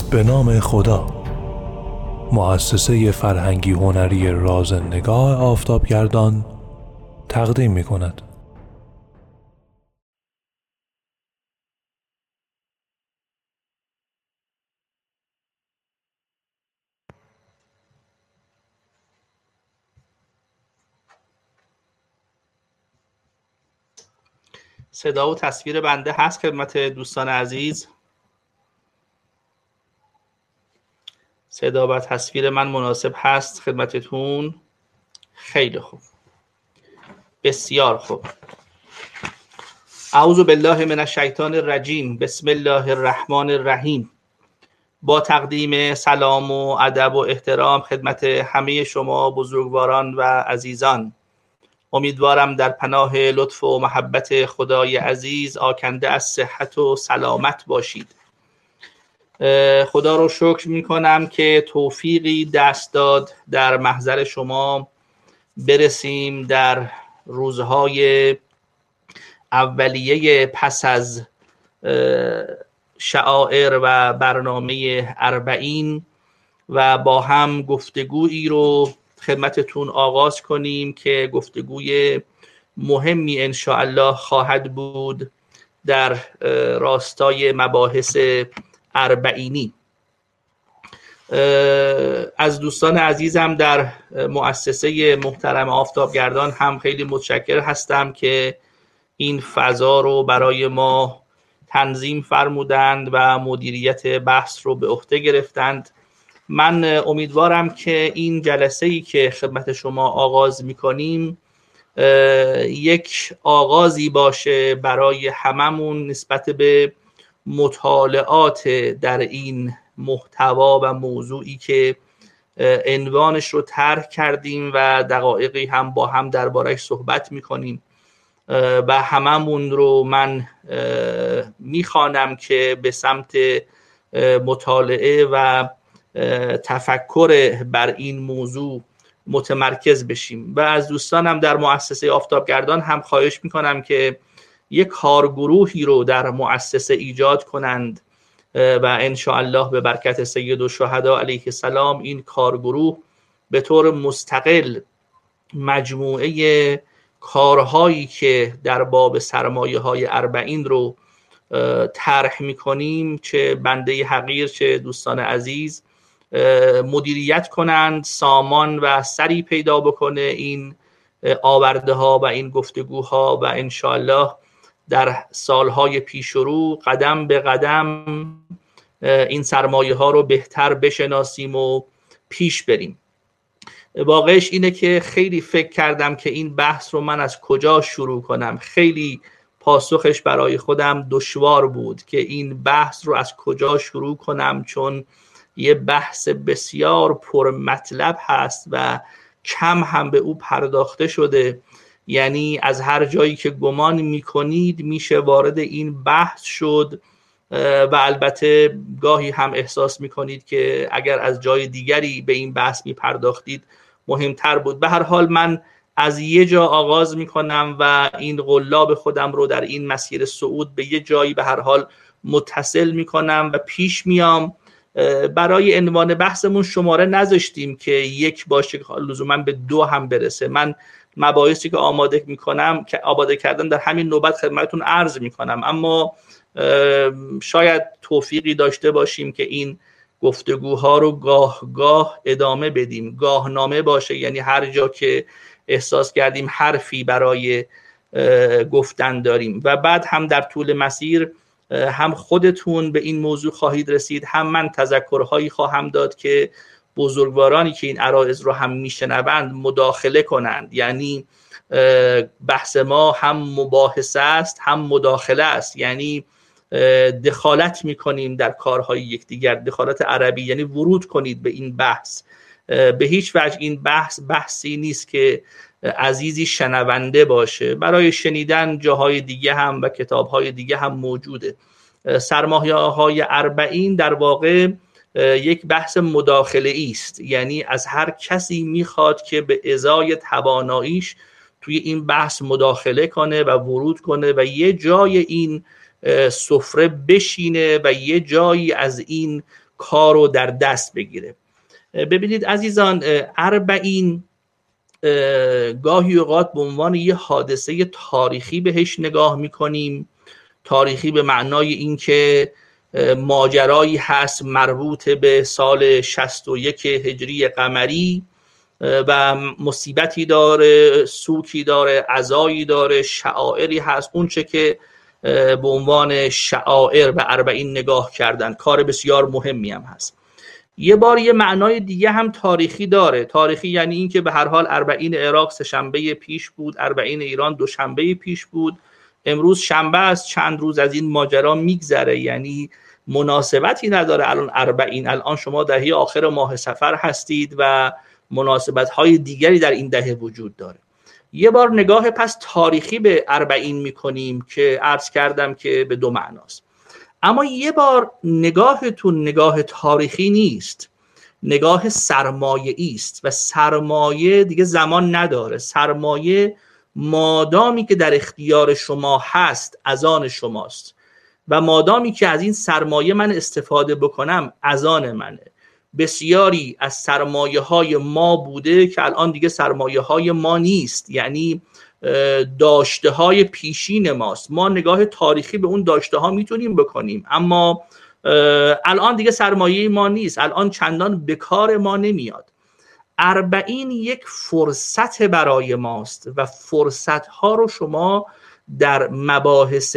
به نام خدا. مؤسسه فرهنگی هنری رازنگاه آفتابگردان تقدیم می کند. صدا و تصویر بنده هست خدمت دوستان عزیز؟ صدا و تصویر من مناسب هست خدمتتون؟ خیلی خوب، بسیار خوب. اعوذ بالله من الشیطان الرجیم. بسم الله الرحمن الرحیم. با تقدیم سلام و ادب و احترام خدمت همه شما بزرگواران و عزیزان، امیدوارم در پناه لطف و محبت خدای عزیز آکنده از صحت و سلامت باشید. خدا رو شکر می کنم که توفیقی دست داد در محضر شما برسیم در روزهای اولیه پس از شعائر و برنامه 40 و با هم گفتگویی رو خدمتتون آغاز کنیم که گفتگوی مهمی انشاءالله خواهد بود در راستای مباحث 40. از دوستان عزیزم در مؤسسه محترم آفتابگردان هم خیلی متشکر هستم که این فضا رو برای ما تنظیم فرمودند و مدیریت بحث رو به عهده گرفتند. من امیدوارم که این جلسه‌ای که خدمت شما آغاز می‌کنیم یک آغازی باشه برای هممون نسبت به مطالعات در این محتوا و موضوعی که عنوانش رو طرح کردیم و دقایقی هم با هم درباره‌اش صحبت می‌کنیم و هممون رو من می‌خوانم که به سمت مطالعه و تفکر بر این موضوع متمرکز بشیم. و از دوستانم در مؤسسه آفتابگردان هم خواهش میکنم که یک کارگروهی رو در مؤسسه ایجاد کنند و انشاءالله به برکت سید الشهدا علیه السلام این کارگروه به طور مستقل مجموعه کارهایی که در باب سرمایه های 40 رو طرح میکنیم، چه بنده حقیر چه دوستان عزیز، مدیریت کنند، سامان و سری پیدا بکنه این آورده ها و این گفتگوها و انشاءالله در سالهای پیش رو قدم به قدم این سرمایه ها رو بهتر بشناسیم و پیش بریم. واقعش اینه که خیلی فکر کردم که این بحث رو من از کجا شروع کنم. خیلی پاسخش برای خودم دشوار بود که این بحث رو از کجا شروع کنم، چون یه بحث بسیار پر مطلب هست و کم هم به او پرداخته شده. یعنی از هر جایی که گمان میکنید میشه وارد این بحث شد و البته گاهی هم احساس میکنید که اگر از جای دیگری به این بحث میپرداختید مهمتر بود. به هر حال من از یه جا آغاز میکنم و این قلاب خودم رو در این مسیر صعود به یه جایی به هر حال متصل میکنم و پیش میام. برای عنوان بحثمون شماره نذاشتیم که 1 باشه لزوما به 2 هم برسه. من مباحثی که آماده میکنم که آماده کردم در همین نوبت خدمتتون عرض میکنم، اما شاید توفیقی داشته باشیم که این گفتگوها رو گاه گاه ادامه بدیم، گاهنامه باشه، یعنی هر جا که احساس کردیم حرفی برای گفتن داریم و بعد هم در طول مسیر هم خودتون به این موضوع خواهید رسید، هم من تذکرهایی خواهم داد که بزرگوارانی که این عرایض رو هم میشنوند مداخله کنند. یعنی بحث ما هم مباحثه است هم مداخله است، یعنی دخالت میکنیم در کارهای یکدیگر، دخالت عربی، یعنی ورود کنید به این بحث. به هیچ وجه این بحثی نیست که عزیزی شنونده باشه، برای شنیدن جاهای دیگه هم و کتابهای دیگه هم موجوده. سرمایه‌های 40 در واقع یک بحث مداخله است، یعنی از هر کسی میخواد که به ازای تواناییش توی این بحث مداخله کنه و ورود کنه و یه جای این سفره بشینه و یه جایی از این کار رو در دست بگیره. ببینید عزیزان، اربعین گاهی اوقات به عنوان یه حادثه تاریخی بهش نگاه میکنیم. تاریخی به معنای اینکه ماجرایی هست مربوط به سال 61 هجری قمری و مصیبتی داره، سوکی داره، عزایی داره، شعائری هست. اون چه که به عنوان شعائر به اربعین نگاه کردن کار بسیار مهمی هم هست. یه بار یه معنای دیگه هم تاریخی داره. تاریخی یعنی این که به هر حال اربعین عراق سه شنبه پیش بود، اربعین ایران دو شنبه پیش بود، امروز شنبه است، چند روز از این ماجرا میگذره، یعنی مناسبتی نداره الان اربعین. الان شما دهه آخر ماه صفر هستید و مناسبت‌های دیگری در این دهه وجود داره. یه بار نگاه پس تاریخی به اربعین میکنیم که عرض کردم که به دو معناست. اما یه بار نگاهتون نگاه تاریخی نیست، نگاه سرمایه‌ای است و سرمایه دیگه زمان نداره. سرمایه مادامی که در اختیار شما هست از آن شماست و مادامی که از این سرمایه من استفاده بکنم از آن منه. بسیاری از سرمایه های ما بوده که الان دیگه سرمایه های ما نیست، یعنی داشته های پیشین ماست. ما نگاه تاریخی به اون داشته ها میتونیم بکنیم، اما الان دیگه سرمایه ما نیست، الان چندان به کار ما نمیاد. اربعین یک فرصت برای ماست و فرصت ها رو شما در مباحث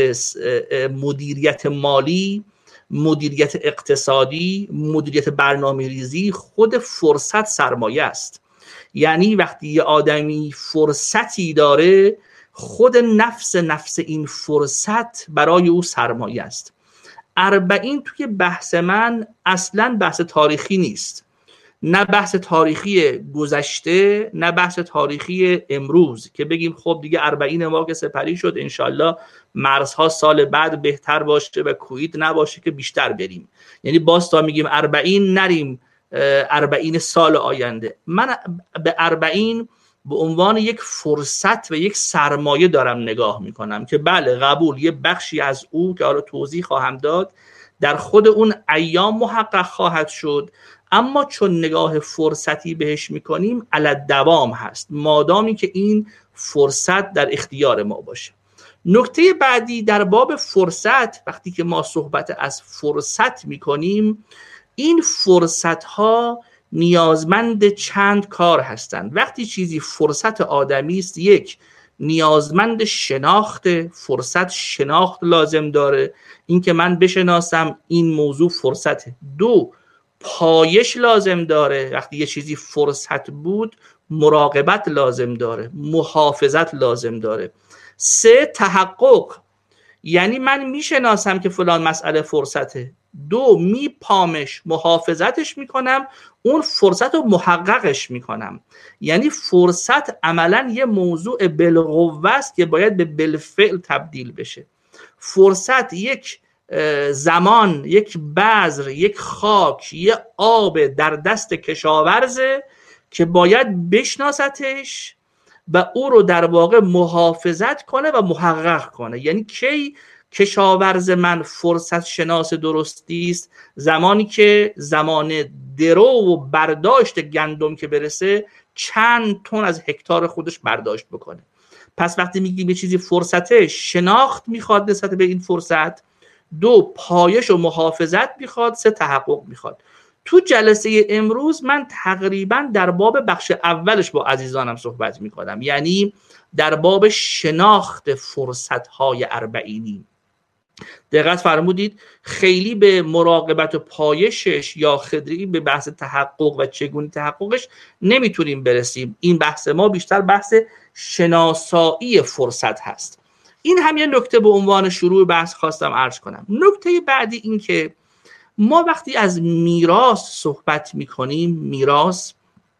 مدیریت مالی، مدیریت اقتصادی، مدیریت برنامه ریزی، خود فرصت سرمایه است. یعنی وقتی یه آدمی فرصتی داره، خود نفس این فرصت برای او سرمایه است. اربعین توی بحث من اصلاً بحث تاریخی نیست، نه بحث تاریخی گذشته نه بحث تاریخی امروز که بگیم خب دیگه اربعین ما که سپری شد انشالله مرزها سال بعد بهتر باشه و کویت نباشه که بیشتر بریم. یعنی باز تا میگیم اربعین نریم اربعین سال آینده. من به اربعین به عنوان یک فرصت و یک سرمایه دارم نگاه میکنم که بله قبول، یه بخشی از او که حالا توضیح خواهم داد در خود اون ایام محقق خواهد شد، اما چون نگاه فرصتی بهش میکنیم علی‌الدوام هست مادامی که این فرصت در اختیار ما باشه. نکته بعدی در باب فرصت، وقتی که ما صحبت از فرصت میکنیم، این فرصت ها نیازمند چند کار هستند. وقتی چیزی فرصت آدمی است، یک، نیازمند شناخت، فرصت شناخت لازم داره، اینکه من بشناسم این موضوع فرصته. دو، پایش لازم داره، وقتی یه چیزی فرصت بود مراقبت لازم داره، محافظت لازم داره. سه، تحقق، یعنی من میشناسم که فلان مسئله فرصته. دو، میپامش، محافظتش میکنم، اون فرصت رو محققش میکنم. یعنی فرصت عملا یه موضوع بالقوه است که باید به بالفعل تبدیل بشه. فرصت یک زمان، یک بذر، یک خاک، یک آب در دست کشاورزه که باید بشناستش و او رو در واقع محافظت کنه و محقق کنه. یعنی کی کشاورز من فرصت شناس درستی است؟ زمانی که زمان درو و برداشت گندم که برسه چند تن از هکتار خودش برداشت بکنه. پس وقتی میگیم یه چیزی فرصته، شناخت میخواد نسبت به این فرصت، دو، پایش و محافظت میخواد، سه، تحقق میخواد. تو جلسه امروز من تقریبا در باب بخش اولش با عزیزانم صحبت میکنم، یعنی در باب شناخت فرصت‌های اربعینی. دقت فرمودید، خیلی به مراقبت و پایشش یا خیلی به بحث تحقق و چگونه تحققش نمیتونیم برسیم. این بحث ما بیشتر بحث شناسایی فرصت هست. این هم یه نکته به عنوان شروع بحث خواستم عرض کنم. نکته بعدی این که ما وقتی از میراث صحبت میکنیم، میراث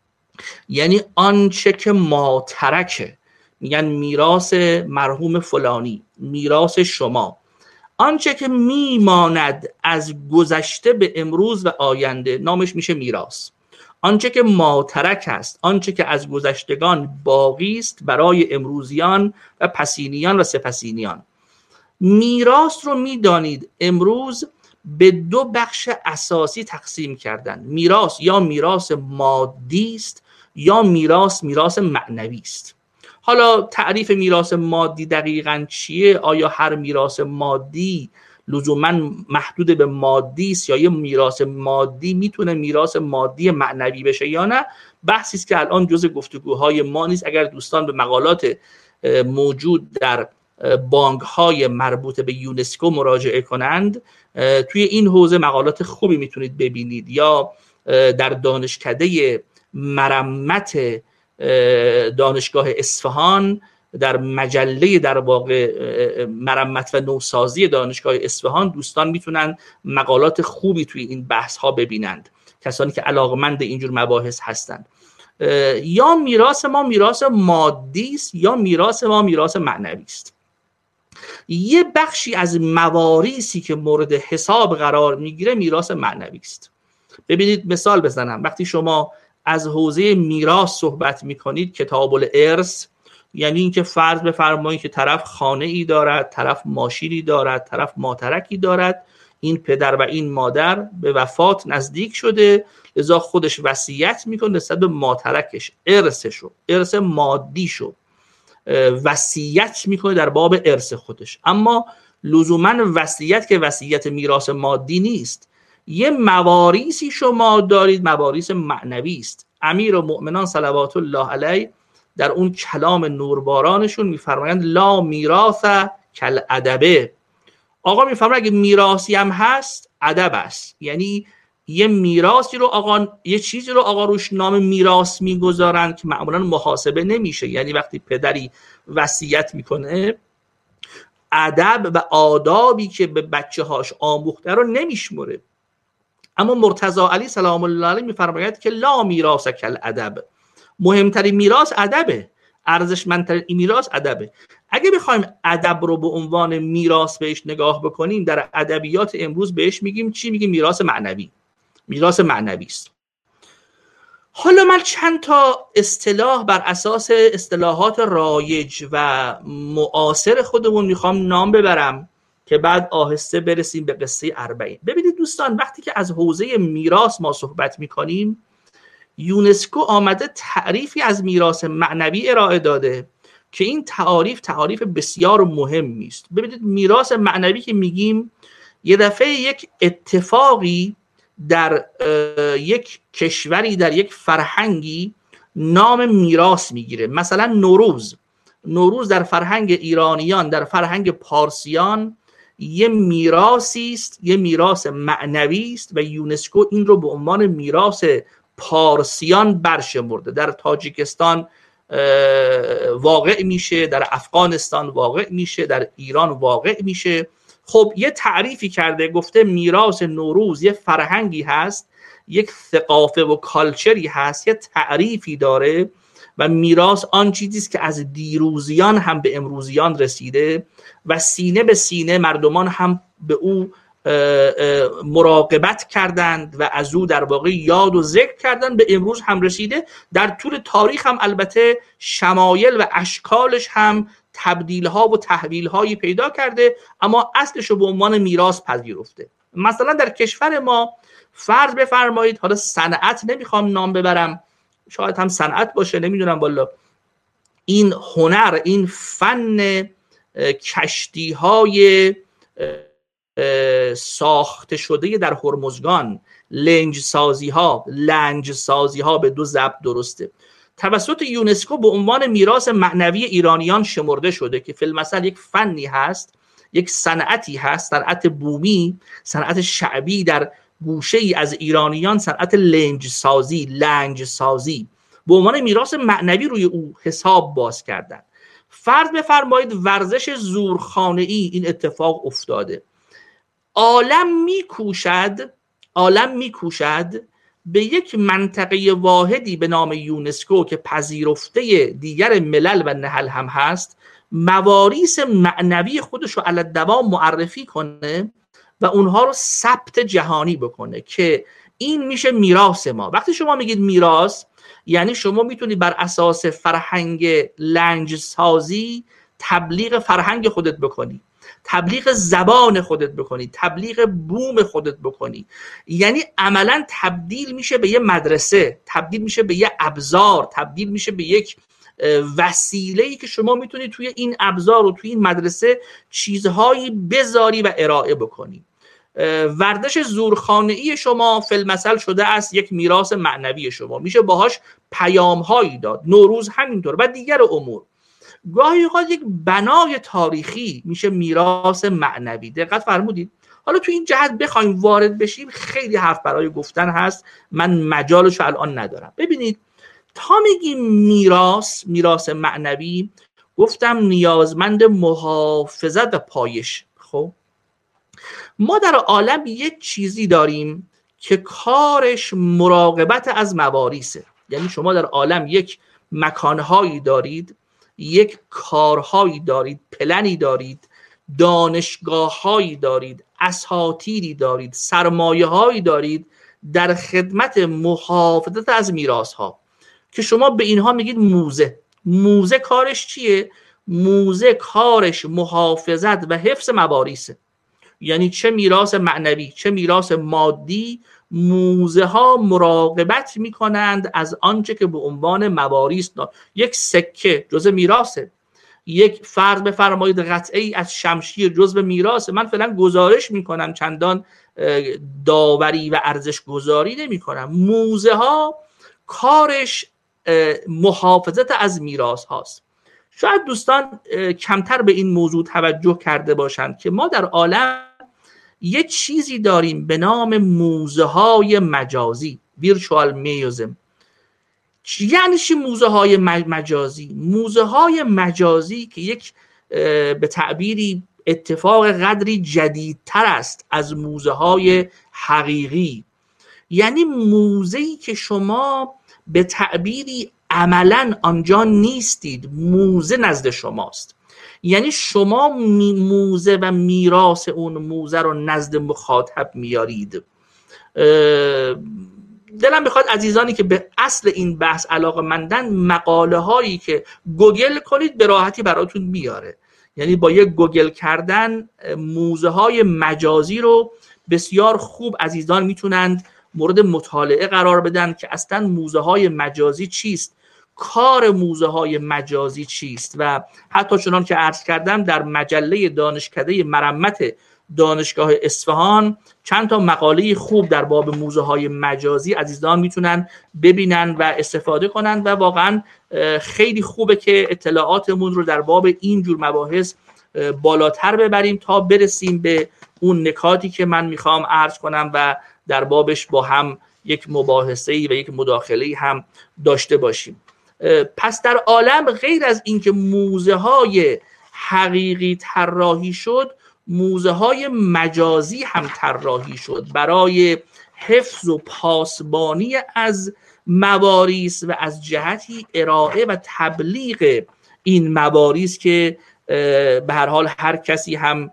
یعنی آنچه که ما ترکه، میگن میراث مرحوم فلانی، میراث شما، آنچه که میماند از گذشته به امروز و آینده نامش میشه میراث. آنچه که ماترک است، آنچه که از گذشتگان باقی است برای امروزیان و پسینیان و سپسینیان. میراث رو میدانید امروز به دو بخش اساسی تقسیم کردن. میراث یا میراث مادی است یا میراث معنوی است. حالا تعریف میراث مادی دقیقاً چیه؟ آیا هر میراث مادی لزوما محدود به مادی است یا یه میراث مادی میتونه میراث مادی معنوی بشه یا نه؟ بحثی است که الان جزء گفتگوهای ما نیست. اگر دوستان به مقالات موجود در بانک‌های مربوط به یونسکو مراجعه کنند، توی این حوزه مقالات خوبی میتونید ببینید. یا در دانشکده مرمت دانشگاه اصفهان، در مجله در واقع مرمت و نوسازی دانشگاه اصفهان، دوستان میتونن مقالات خوبی توی این بحث ها ببینند، کسانی که علاقمند اینجور مباحث هستند. یا میراث ما میراث مادی است یا میراث ما میراث معنوی است. یه بخشی از مواریثی که مورد حساب قرار میگیره میراث معنوی است. ببینید مثال بزنم، وقتی شما از حوزه میراث صحبت میکنید، کتاب الارث، یعنی اینکه فرض بفرمایید که طرف خانه ای دارد، طرف ماشینی دارد، طرف ماترکی دارد، این پدر و این مادر به وفات نزدیک شده، لذا خودش وصیت میکنه نسبت به ماترکش، ارثشو، ارث مادیشو وصیت میکنه در باب ارث خودش. اما لزوما وصیت که وصیت میراث مادی نیست. یه مواریثی شما دارید، مواریث معنوی است. امیرالمؤمنان صلوات الله علیه در اون کلام نوربارانشون میفرمایند لا میراث کالادب. آقا میفرماید اگه میراثی هم هست ادب است. یعنی یه میراثی رو آقا، یه چیزی رو آقا روش نام میراث میگذارن که معمولا محاسبه نمیشه. یعنی وقتی پدری وصیت میکنه، ادب و آدابی که به بچه هاش آموخته رو نمیشمره. اما مرتضی علی سلام الله علیه میفرماید که لا میراث کالادب، مهمترین میراث ادبه، ارزشمندترین میراث ادبه. اگه بخوایم ادب رو به عنوان میراث بهش نگاه بکنیم، در ادبیات امروز بهش میگیم چی؟ میگیم میراث معنوی. میراث معنوی است. حالا من چند تا اصطلاح بر اساس اصطلاحات رایج و معاصر خودمون میخوام نام ببرم که بعد آهسته برسیم به قصه اربعین. ببینید دوستان، وقتی که از حوزه میراث ما صحبت میکنیم، یونسکو آمده تعریفی از میراث معنوی ارائه داده که این تعریف بسیار مهمی است. ببینید میراث معنوی که میگیم، یه دفعه یک اتفاقی در یک کشوری، در یک فرهنگی نام میراث میگیره. مثلا نوروز در فرهنگ ایرانیان، در فرهنگ پارسیان یه میراثی است، یه میراث معنوی است و یونسکو این رو به عنوان میراث پارسیان برشمرده. در تاجیکستان واقع میشه، در افغانستان واقع میشه، در ایران واقع میشه. خب یه تعریفی کرده، گفته میراث نوروز یه فرهنگی هست، یک ثقافه و کالچری هست، یه تعریفی داره و میراث آن چیزی است که از دیروزیان هم به امروزیان رسیده و سینه به سینه مردمان هم به او مراقبت کردند و از او در واقع یاد و ذکر کردند، به امروز هم رسیده. در طول تاریخ هم البته شمایل و اشکالش هم تبدیل ها و تحویل هایی پیدا کرده، اما اصلش رو به عنوان میراث پذیرفته. مثلا در کشور ما فرض بفرمایید، حالا صنعت نمیخوام نام ببرم، شاید هم صنعت باشه، نمیدونم والا، این هنر، این فن کشتی های ساخته شده در هرمزگان، لنج سازی ها به دو ضبط درسته، توسط یونسکو به عنوان میراث معنوی ایرانیان شمرده شده که فی المثل یک فنی هست، یک صنعتی هست، صنعت بومی، صنعت شعبی در گوشه ای از ایرانیان، صنعت لنج سازی به عنوان میراث معنوی روی او حساب باز کردن. فرض بفرمایید ورزش زورخانه‌ای این اتفاق افتاده. عالم میکوشد به یک منطقه واحدی به نام یونسکو که پذیرفته دیگر ملل و نهل هم هست، مواریث معنوی خودش رو علی دوام معرفی کنه و اونها رو ثبت جهانی بکنه که این میشه میراث ما. وقتی شما میگید میراث، یعنی شما میتونی بر اساس فرهنگ لنج سازی تبلیغ فرهنگ خودت بکنی، تبلیغ زبان خودت بکنی، تبلیغ بوم خودت بکنی، یعنی عملا تبدیل میشه به یه مدرسه، تبدیل میشه به یه ابزار، تبدیل میشه به یک وسیله‌ای که شما میتونی توی این ابزار و توی این مدرسه چیزهایی بذاری و ارائه بکنی. ورزش زورخانه‌ای شما فی‌المثل شده است یک میراث معنوی شما، میشه باهاش پیام‌هایی داد. نوروز همینطور و دیگر امور. گاهی اوقات یک بنای تاریخی میشه میراث معنوی. دقت فرمودید؟ حالا تو این جهت بخوایم وارد بشیم خیلی حرف برای گفتن هست، من مجالشو الان ندارم. ببینید، تا میگیم میراث معنوی، گفتم نیازمند محافظت و پایش. خب ما در عالم یک چیزی داریم که کارش مراقبت از مواریثه. یعنی شما در عالم یک مکانهایی دارید، یک کارهایی دارید، پلنی دارید، دانشگاههایی دارید، اساتیدی دارید، سرمایه‌هایی دارید در خدمت محافظت از میراث‌ها که شما به اینها میگید موزه. موزه کارش چیه؟ موزه کارش محافظت و حفظ مواریثه. یعنی چه میراث معنوی چه میراث مادی، موزه ها مراقبت میکنند از آنچه که به عنوان مواریث یک سکه جزء میراثه، یک فرض بفرمایید قطعه‌ای از شمشیر جزء میراثه. من فعلا گزارش میکنم، چندان داوری و ارزش گذاری نمیکنم. موزه ها کارش محافظت از میراث هاست. شاید دوستان کمتر به این موضوع توجه کرده باشند که ما در عالم یه چیزی داریم به نام موزه های مجازی، ویرچوال میوزیم. یعنی چی موزه های مجازی؟ موزه های مجازی که یک به تعبیری اتفاق قدری جدیدتر است از موزه های حقیقی. یعنی موزه‌ای که شما به تعبیری عملاً آنجا نیستید، موزه نزد شماست. یعنی شما موزه و میراث اون موزه رو نزد مخاطب میارید. دلم میخواد عزیزانی که به اصل این بحث علاقه‌مندن، مقاله هایی که گوگل کنید به راحتی براتون میاره. یعنی با یک گوگل کردن موزه های مجازی رو بسیار خوب عزیزان میتونند مورد مطالعه قرار بدن که اصلا موزه های مجازی چیست، کار موزه های مجازی چیست. و حتی چنان که عرض کردم در مجله دانشکده مرمت دانشگاه اصفهان چند تا مقاله خوب در باب موزه های مجازی عزیزان میتونن ببینن و استفاده کنن و واقعا خیلی خوبه که اطلاعاتمون رو در باب این جور مباحث بالاتر ببریم تا برسیم به اون نکاتی که من میخوام عرض کنم و در بابش با هم یک مباحثه‌ای و یک مداخله‌ای هم داشته باشیم. پس در عالم غیر از اینکه موزه های حقیقی طراحی شد، موزه های مجازی هم طراحی شد برای حفظ و پاسبانی از مواریث و از جهتی ارائه و تبلیغ این مواریث که به هر حال هر کسی هم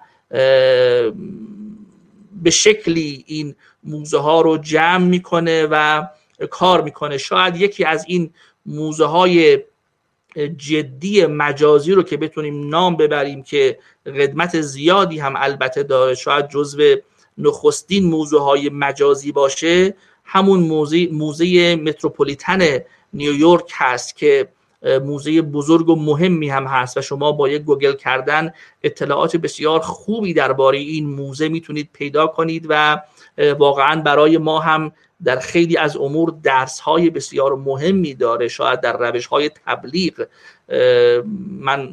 به شکلی این موزه ها رو جمع میکنه و کار میکنه. شاید یکی از این موزه های جدی مجازی رو که بتونیم نام ببریم که قدمت زیادی هم البته داره، شاید جزو نخستین موزه های مجازی باشه، همون موزه متروپولیتن نیویورک هست که موزه بزرگ و مهمی هم هست و شما با یک گوگل کردن اطلاعات بسیار خوبی درباره این موزه میتونید پیدا کنید و واقعا برای ما هم در خیلی از امور درس‌های بسیار مهمی داره. شاید در روش‌های تبلیغ من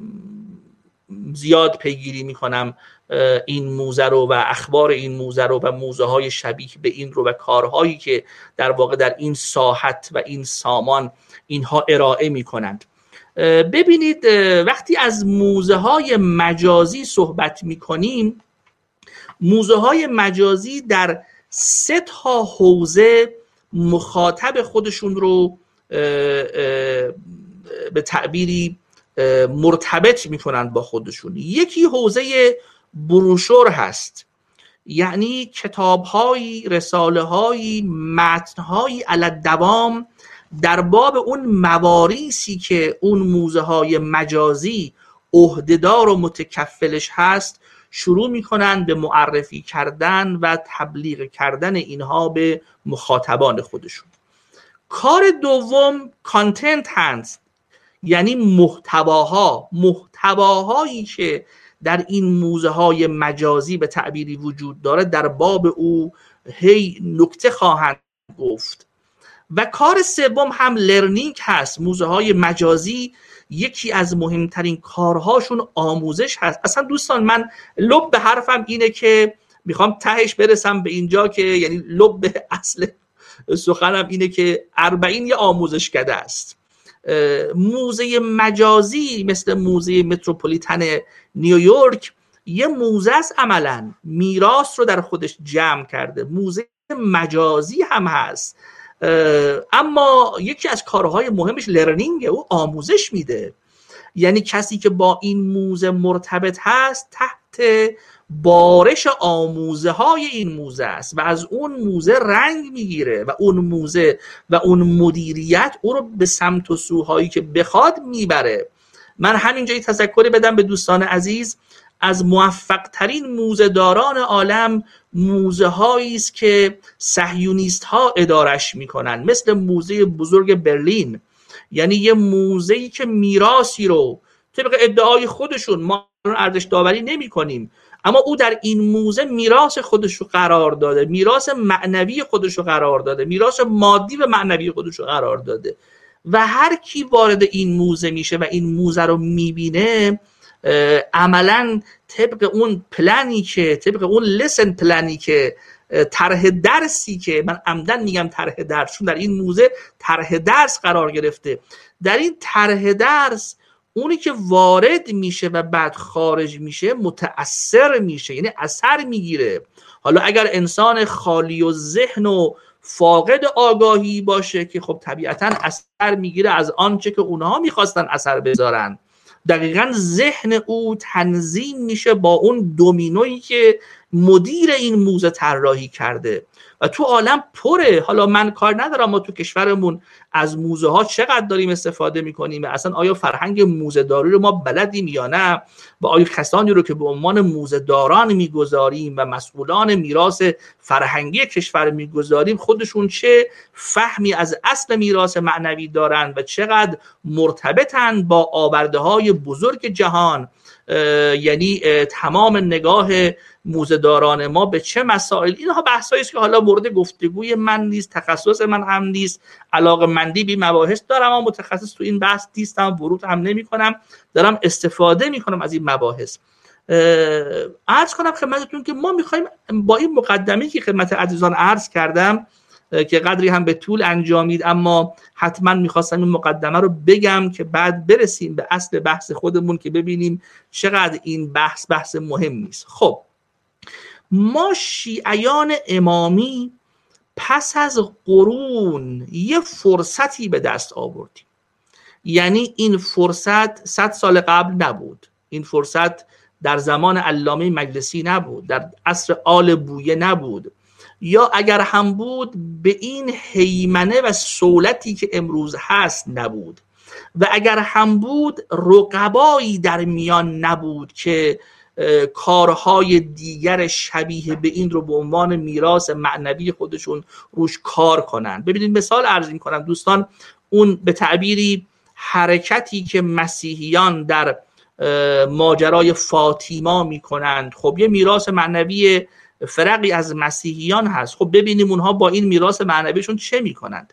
زیاد پیگیری میکنم این موزه رو و اخبار این موزه رو و موزه‌های شبیه به این رو و کارهایی که در واقع در این ساحت و این سامان اینها ارائه میکنند. ببینید وقتی از موزه‌های مجازی صحبت میکنیم، موزه‌های مجازی در 3 تا حوزه مخاطب خودشون رو به تعبیری مرتبط میکنند با خودشون. یکی حوزه بروشور هست، یعنی کتاب‌هایی، رساله‌هایی، متن‌هایی علی الدوام در باب اون مواریثی که اون موزه‌های مجازی عهدهدار و متکفلش هست شروع میکنن به معرفی کردن و تبلیغ کردن اینها به مخاطبان خودشون. کار دوم کانتنت هست، یعنی محتواهایی که در این موزه های مجازی به تعبیری وجود داره در باب او هی نکته خواهند گفت. و کار سوم هم لرنینگ هست. موزه های مجازی یکی از مهمترین کارهاشون آموزش هست. اصلا دوستان من لب به حرفم اینه که میخوام تهش برسم به اینجا که یعنی لب به اصل سخنم اینه که 40 یه آموزشکده است. موزه مجازی مثل موزه متروپولیتن نیویورک یه موزه است، عملا میراث رو در خودش جمع کرده، موزه مجازی هم هست، اما یکی از کارهای مهمش لرنینگ، او آموزش میده. یعنی کسی که با این موزه مرتبط هست تحت بارش آموزه های این موزه است و از اون موزه رنگ میگیره و اون موزه و اون مدیریت او رو به سمت و سوهایی که بخواد میبره. من همینجایی تذکری بدم به دوستان عزیز، از موفق ترین موزه داران عالم موزه هایی است که صهیونیست ها ادارش میکنن، مثل موزه بزرگ برلین. یعنی یه موزه‌ای که میراثی رو طبق ادعای خودشون ما ارزش داوری نمی کنیم، اما او در این موزه میراث خودش رو قرار داده، میراث معنوی خودش رو قرار داده، میراث مادی و معنوی خودش رو قرار داده و هر کی وارد این موزه میشه و این موزه رو میبینه عملاً طبق اون پلنی که طبق اون لسن پلنی که طرح درسی که من عمدن میگم طرح درس، چون در این موزه طرح درس قرار گرفته، در این طرح درس اونی که وارد میشه و بعد خارج میشه متأثر میشه، یعنی اثر میگیره. حالا اگر انسان خالی و ذهن و فاقد آگاهی باشه که خب طبیعتاً اثر میگیره از آنچه که اونها میخواستن اثر بذارن. دقیقاً ذهن او تنظیم میشه با اون دومینویی که مدیر این موزه طراحی کرده و تو عالم پره. حالا من کار ندارم ما تو کشورمون از موزه ها چقدر داریم استفاده میکنیم و اصلا آیا فرهنگ موزه داری رو ما بلدیم یا نه، و آیا کسانی رو که به عنوان موزه داران میگذاریم و مسئولان میراث فرهنگی کشور میگذاریم خودشون چه فهمی از اصل میراث معنوی دارن و چقدر مرتبطن با آورده های بزرگ جهان. یعنی تمام نگاه موزه‌داران ما به چه مسائل، اینها بحثایی است که حالا مورد گفتگوی من نیست، تخصص من هم نیست، علاقه‌مندی به مباحث دارم اما متخصص تو این بحث نیستم، ورود هم نمی‌کنم، دارم استفاده می‌کنم از این مباحث. عرض کنم خدمتتون که ما می‌خوایم با این مقدمه‌ای که خدمت عزیزان عرض کردم که قدری هم به طول انجامید، اما حتما میخواستم این مقدمه رو بگم که بعد برسیم به اصل بحث خودمون که ببینیم چقدر این بحث مهمی است. خب ما شیعیان امامی پس از قرون یه فرصتی به دست آوردیم. یعنی این فرصت 100 سال قبل نبود، این فرصت در زمان علامه مجلسی نبود، در عصر آل بویه نبود، یا اگر هم بود به این هیمنه و سولتی که امروز هست نبود، و اگر هم بود رقبایی در میان نبود که کارهای دیگر شبیه به این رو به عنوان میراث معنوی خودشون روش کار کنن. ببینید مثال عرض می‌کنم دوستان، اون به تعبیری حرکتی که مسیحیان در ماجرای فاطیما میکنند، خب یه میراث معنوی فرقی از مسیحیان هست. خب ببینیم اونها با این میراث معنویشون چه میکنند.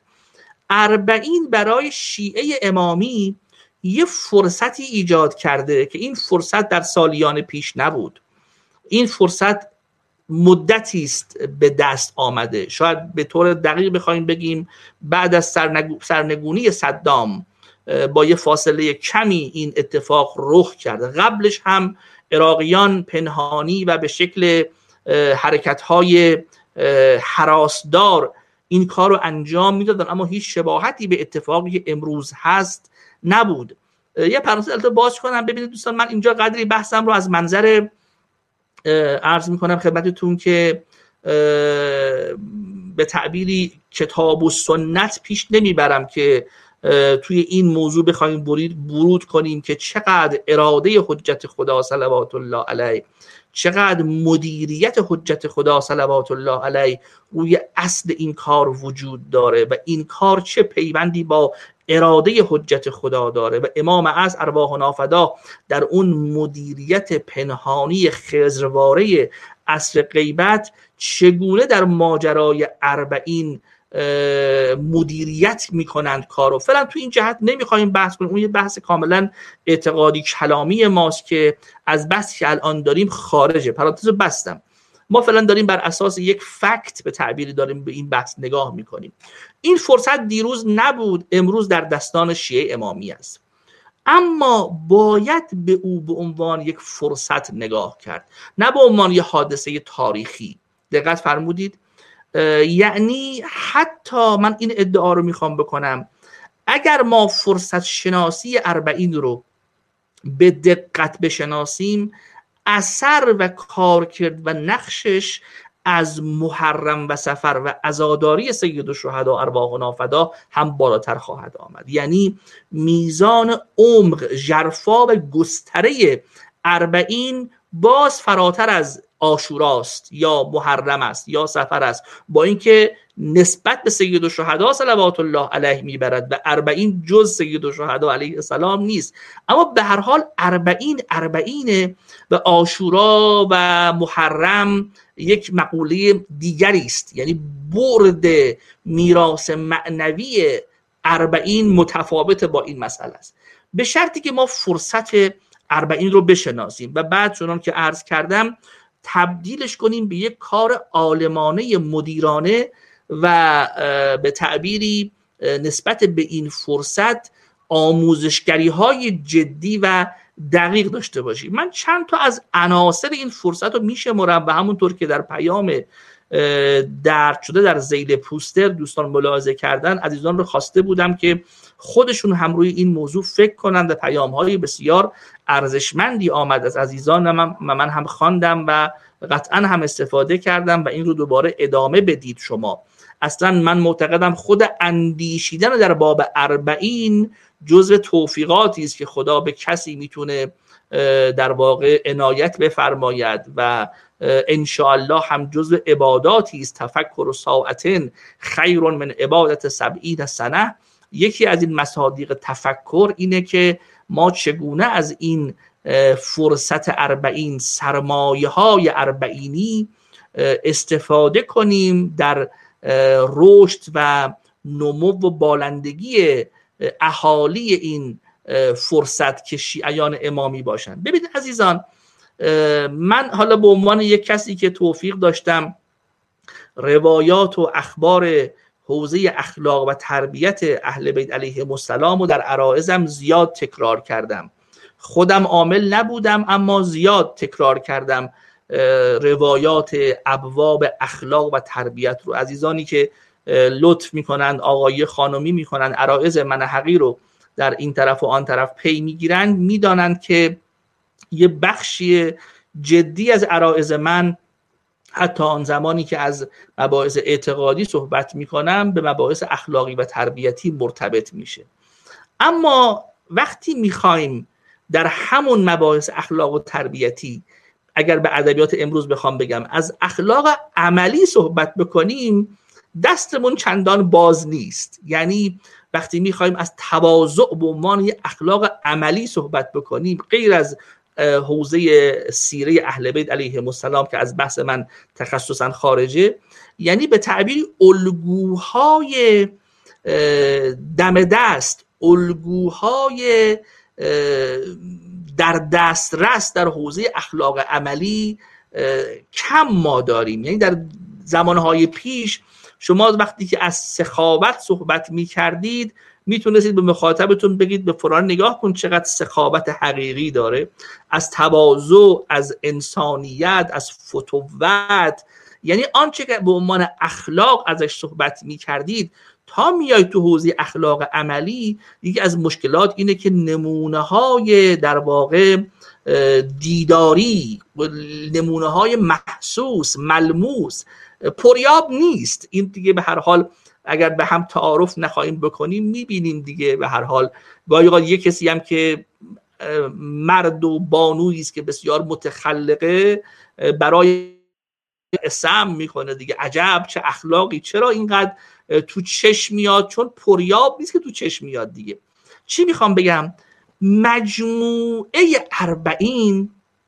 40 برای شیعه امامی یه فرصتی ایجاد کرده که این فرصت در سالیان پیش نبود. این فرصت مدتی است به دست آمده، شاید به طور دقیق بخوایم بگیم بعد از سرنگونی صدام با یه فاصله کمی این اتفاق رخ کرده. قبلش هم عراقیان پنهانی و به شکل حرکت‌های هراسدار این کار رو انجام میدادن، اما هیچ شباهتی به اتفاقی که امروز هست نبود. یه پرانتز باز کنم. ببینید دوستان، من اینجا قدری بحثم رو از منظر عرض میکنم خدمتتون که به تعبیری کتاب و سنت پیش نمیبرم که توی این موضوع بخوایم برود کنیم که چقدر اراده حجت خدا صلوات الله علیه، چقدر مدیریت حجت خدا صلوات الله علیه روی اصل این کار وجود داره و این کار چه پیوندی با اراده حجت خدا داره و امام از ارواح نافدا در اون مدیریت پنهانی خضرواره عصر غیبت چگونه در ماجرای 40 مدیریت میکنند کارو. فعلا تو این جهت نمیخوایم بحث کنیم، اون یه بحث کاملا اعتقادی کلامی ماست که از بحثی که الان داریم خارجه. پرانتزو بستم. ما فعلا داریم بر اساس یک فکت به تعبیری داریم به این بحث نگاه میکنیم. این فرصت دیروز نبود، امروز در دستان شیعه امامی است، اما باید به او به عنوان یک فرصت نگاه کرد، نه به عنوان یک حادثه تاریخی. دقت فرمودید؟ یعنی حتی من این ادعا رو میخوام بکنم اگر ما فرصت شناسی 40 رو به دقت بشناسیم، اثر و کارکرد و نقشش از محرم و سفر و عزاداری سید الشهدا ارواح نافدا هم بالاتر خواهد آمد. یعنی میزان عمق، ژرفا و گستره 40 باز فراتر از عاشوراست یا محرم است یا سفر است، با اینکه نسبت به سید الشهدا صلوات الله علیه میبرد و 40 جز سید الشهدا علیه السلام نیست، اما به هر حال 40 و عاشورا و محرم یک مقوله دیگری است. یعنی برد میراث معنوی 40 متفاوت با این مسئله است، به شرطی که ما فرصت 40 رو بشناسیم و بعد چنان که عرض کردم تبدیلش کنیم به یک کار عالمانه مدیرانه و به تعبیری نسبت به این فرصت آموزشگری های جدی و دقیق داشته باشیم. من چند تا از عناصر این فرصت رو میشمرم و همونطور که در پیام درد شده در ذیل پوستر دوستان ملاحظه کردن، عزیزان رو خواسته بودم که خودشون هم روی این موضوع فکر کنند و پیام‌های بسیار ارزشمندی آمد از عزیزان من هم خواندم و قطعا هم استفاده کردم و این رو دوباره ادامه بدید شما. اصلا من معتقدم خود اندیشیدن در باب 40 جزء توفیقاتی است که خدا به کسی میتونه در واقع عنایت بفرماید و ان شاء الله هم جزء عباداتی است. تفکر ساعتن خیر من عبادت 70 سنه. یکی از این مصادیق تفکر اینه که ما چگونه از این فرصت 40 سرمایه های 40 استفاده کنیم در رشد و نمو و بالندگی اهالی این فرصت که شیعیان امامی باشن. ببینید عزیزان، من حالا به عنوان یک کسی که توفیق داشتم روایات و اخبار حوزه اخلاق و تربیت اهل بیت علیهم السلام و در عرائضم زیاد تکرار کردم. خودم عامل نبودم اما زیاد تکرار کردم روایات ابواب اخلاق و تربیت رو. عزیزانی که لطف میکنند، آقای خانمی میکنند، عرائض منحقی رو در این طرف و آن طرف پی میگیرند، میدانند که یه بخشی جدی از عرائض من حتی آن زمانی که از مباحث اعتقادی صحبت میکنم به مباحث اخلاقی و تربیتی مرتبط میشه. اما وقتی میخوایم در همون مباحث اخلاق و تربیتی، اگر به ادبیات امروز بخوام بگم، از اخلاق عملی صحبت بکنیم، دستمون چندان باز نیست. یعنی وقتی میخوایم از تواضع به عنوان اخلاق عملی صحبت بکنیم، غیر از حوزه سیره اهل بیت علیهم السلام که از بحث من تخصصا خارجه، یعنی به تعبیری الگوهای دم دست، الگوهای در دسترس در حوزه اخلاق عملی کم ما داریم. یعنی در زمانهای پیش شما وقتی که از سخاوت صحبت می کردید میتونستید به مخاطبتون بگید به فلان نگاه کن چقدر سخاوت حقیقی داره، از تواضع، از انسانیت، از فتوت، یعنی آنچه که به عنوان اخلاق ازش صحبت میکردید. تا میای تو حوزه اخلاق عملی، یکی از مشکلات اینه که نمونه های در واقع دیداری، نمونه های محسوس ملموس پریاب نیست. این دیگه به هر حال اگر به هم تعارف نخواهیم بکنیم میبینیم دیگه. به هر حال گاهی اوقات یه کسی هم که مرد و بانویی است که بسیار متخلقه برای سم میکنه دیگه، عجب چه اخلاقی، چرا اینقدر تو چشم میاد، چون پریاب نیست که تو چشم میاد دیگه. چی میخوام بگم؟ مجموعه 40،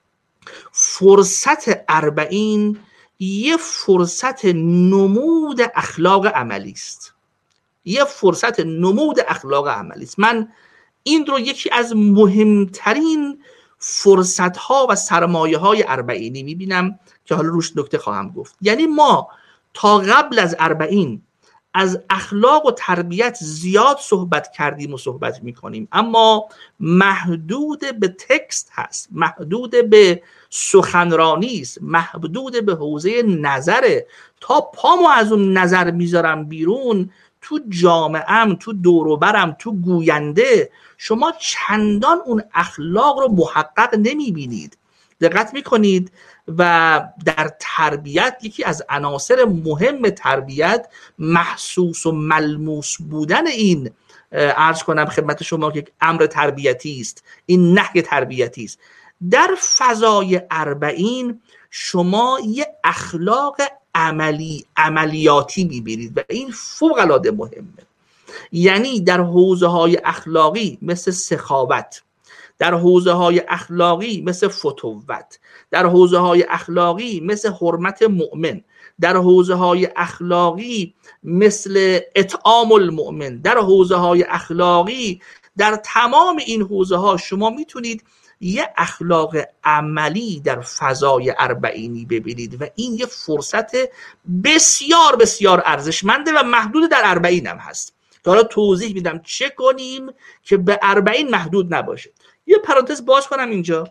فرصت 40 یه فرصت نمود اخلاق عملی است، یه فرصت نمود اخلاق عملی است. من این رو یکی از مهمترین فرصت‌ها و سرمایه‌های 40 می‌بینم که حالا روش نکته خواهم گفت. یعنی ما تا قبل از 40 از اخلاق و تربیت زیاد صحبت کردیم و صحبت می‌کنیم، اما محدود به تکست هست، محدود به سخنرانی است، محدود به حوزه نظره. تا پامو از اون نظر میذارم بیرون، تو جامعه‌ام، تو دوروبرم، تو گوینده، شما چندان اون اخلاق رو محقق نمیبینید. دقت میکنید؟ و در تربیت یکی از عناصر مهم تربیت محسوس و ملموس بودن این، عرض کنم خدمت شما که امر تربیتی است، این نهی تربیتی است. در فضای 40 شما یه اخلاق عملیاتی میبینید و این فوق العاده مهمه. یعنی در حوزه های اخلاقی مثل سخاوت، در حوزه های اخلاقی مثل فتوت، در حوزه های اخلاقی مثل حرمت مؤمن، در حوزه های اخلاقی مثل اطعام المؤمن، در حوزه های اخلاقی، در تمام این حوزه ها شما میتونید یه اخلاق عملی در فضای 40 ببینید و این یه فرصت بسیار بسیار ارزشمنده و محدود در 40 هم هست. حالا توضیح میدم چه کنیم که به 40 محدود نباشه. یه پرانتز باز کنم اینجا،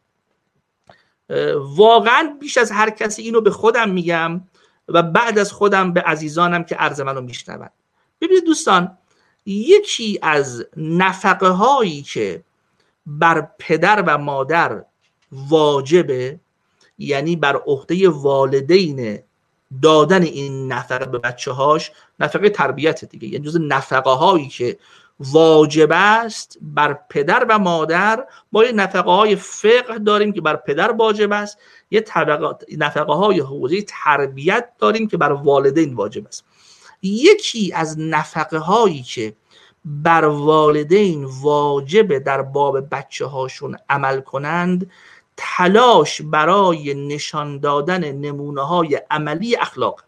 واقعا بیش از هر کسی اینو به خودم میگم و بعد از خودم به عزیزانم که عرض منو میشنون. ببینید دوستان، یکی از نفقه هایی که بر پدر و مادر واجبه، یعنی بر عهده والدین دادن این نفقه به بچه هاش، نفقه تربیت دیگه، یعنی جز نفقه هایی که واجب است بر پدر و مادر. ما یه نفقه های فقه داریم که بر پدر واجب است، یه نفقه های حوزه تربیت داریم که بر والدین واجب است. یکی از نفقه هایی که بر والدین واجب در باب بچه هاشون عمل کنند، تلاش برای نشان دادن نمونه های عملی اخلاق،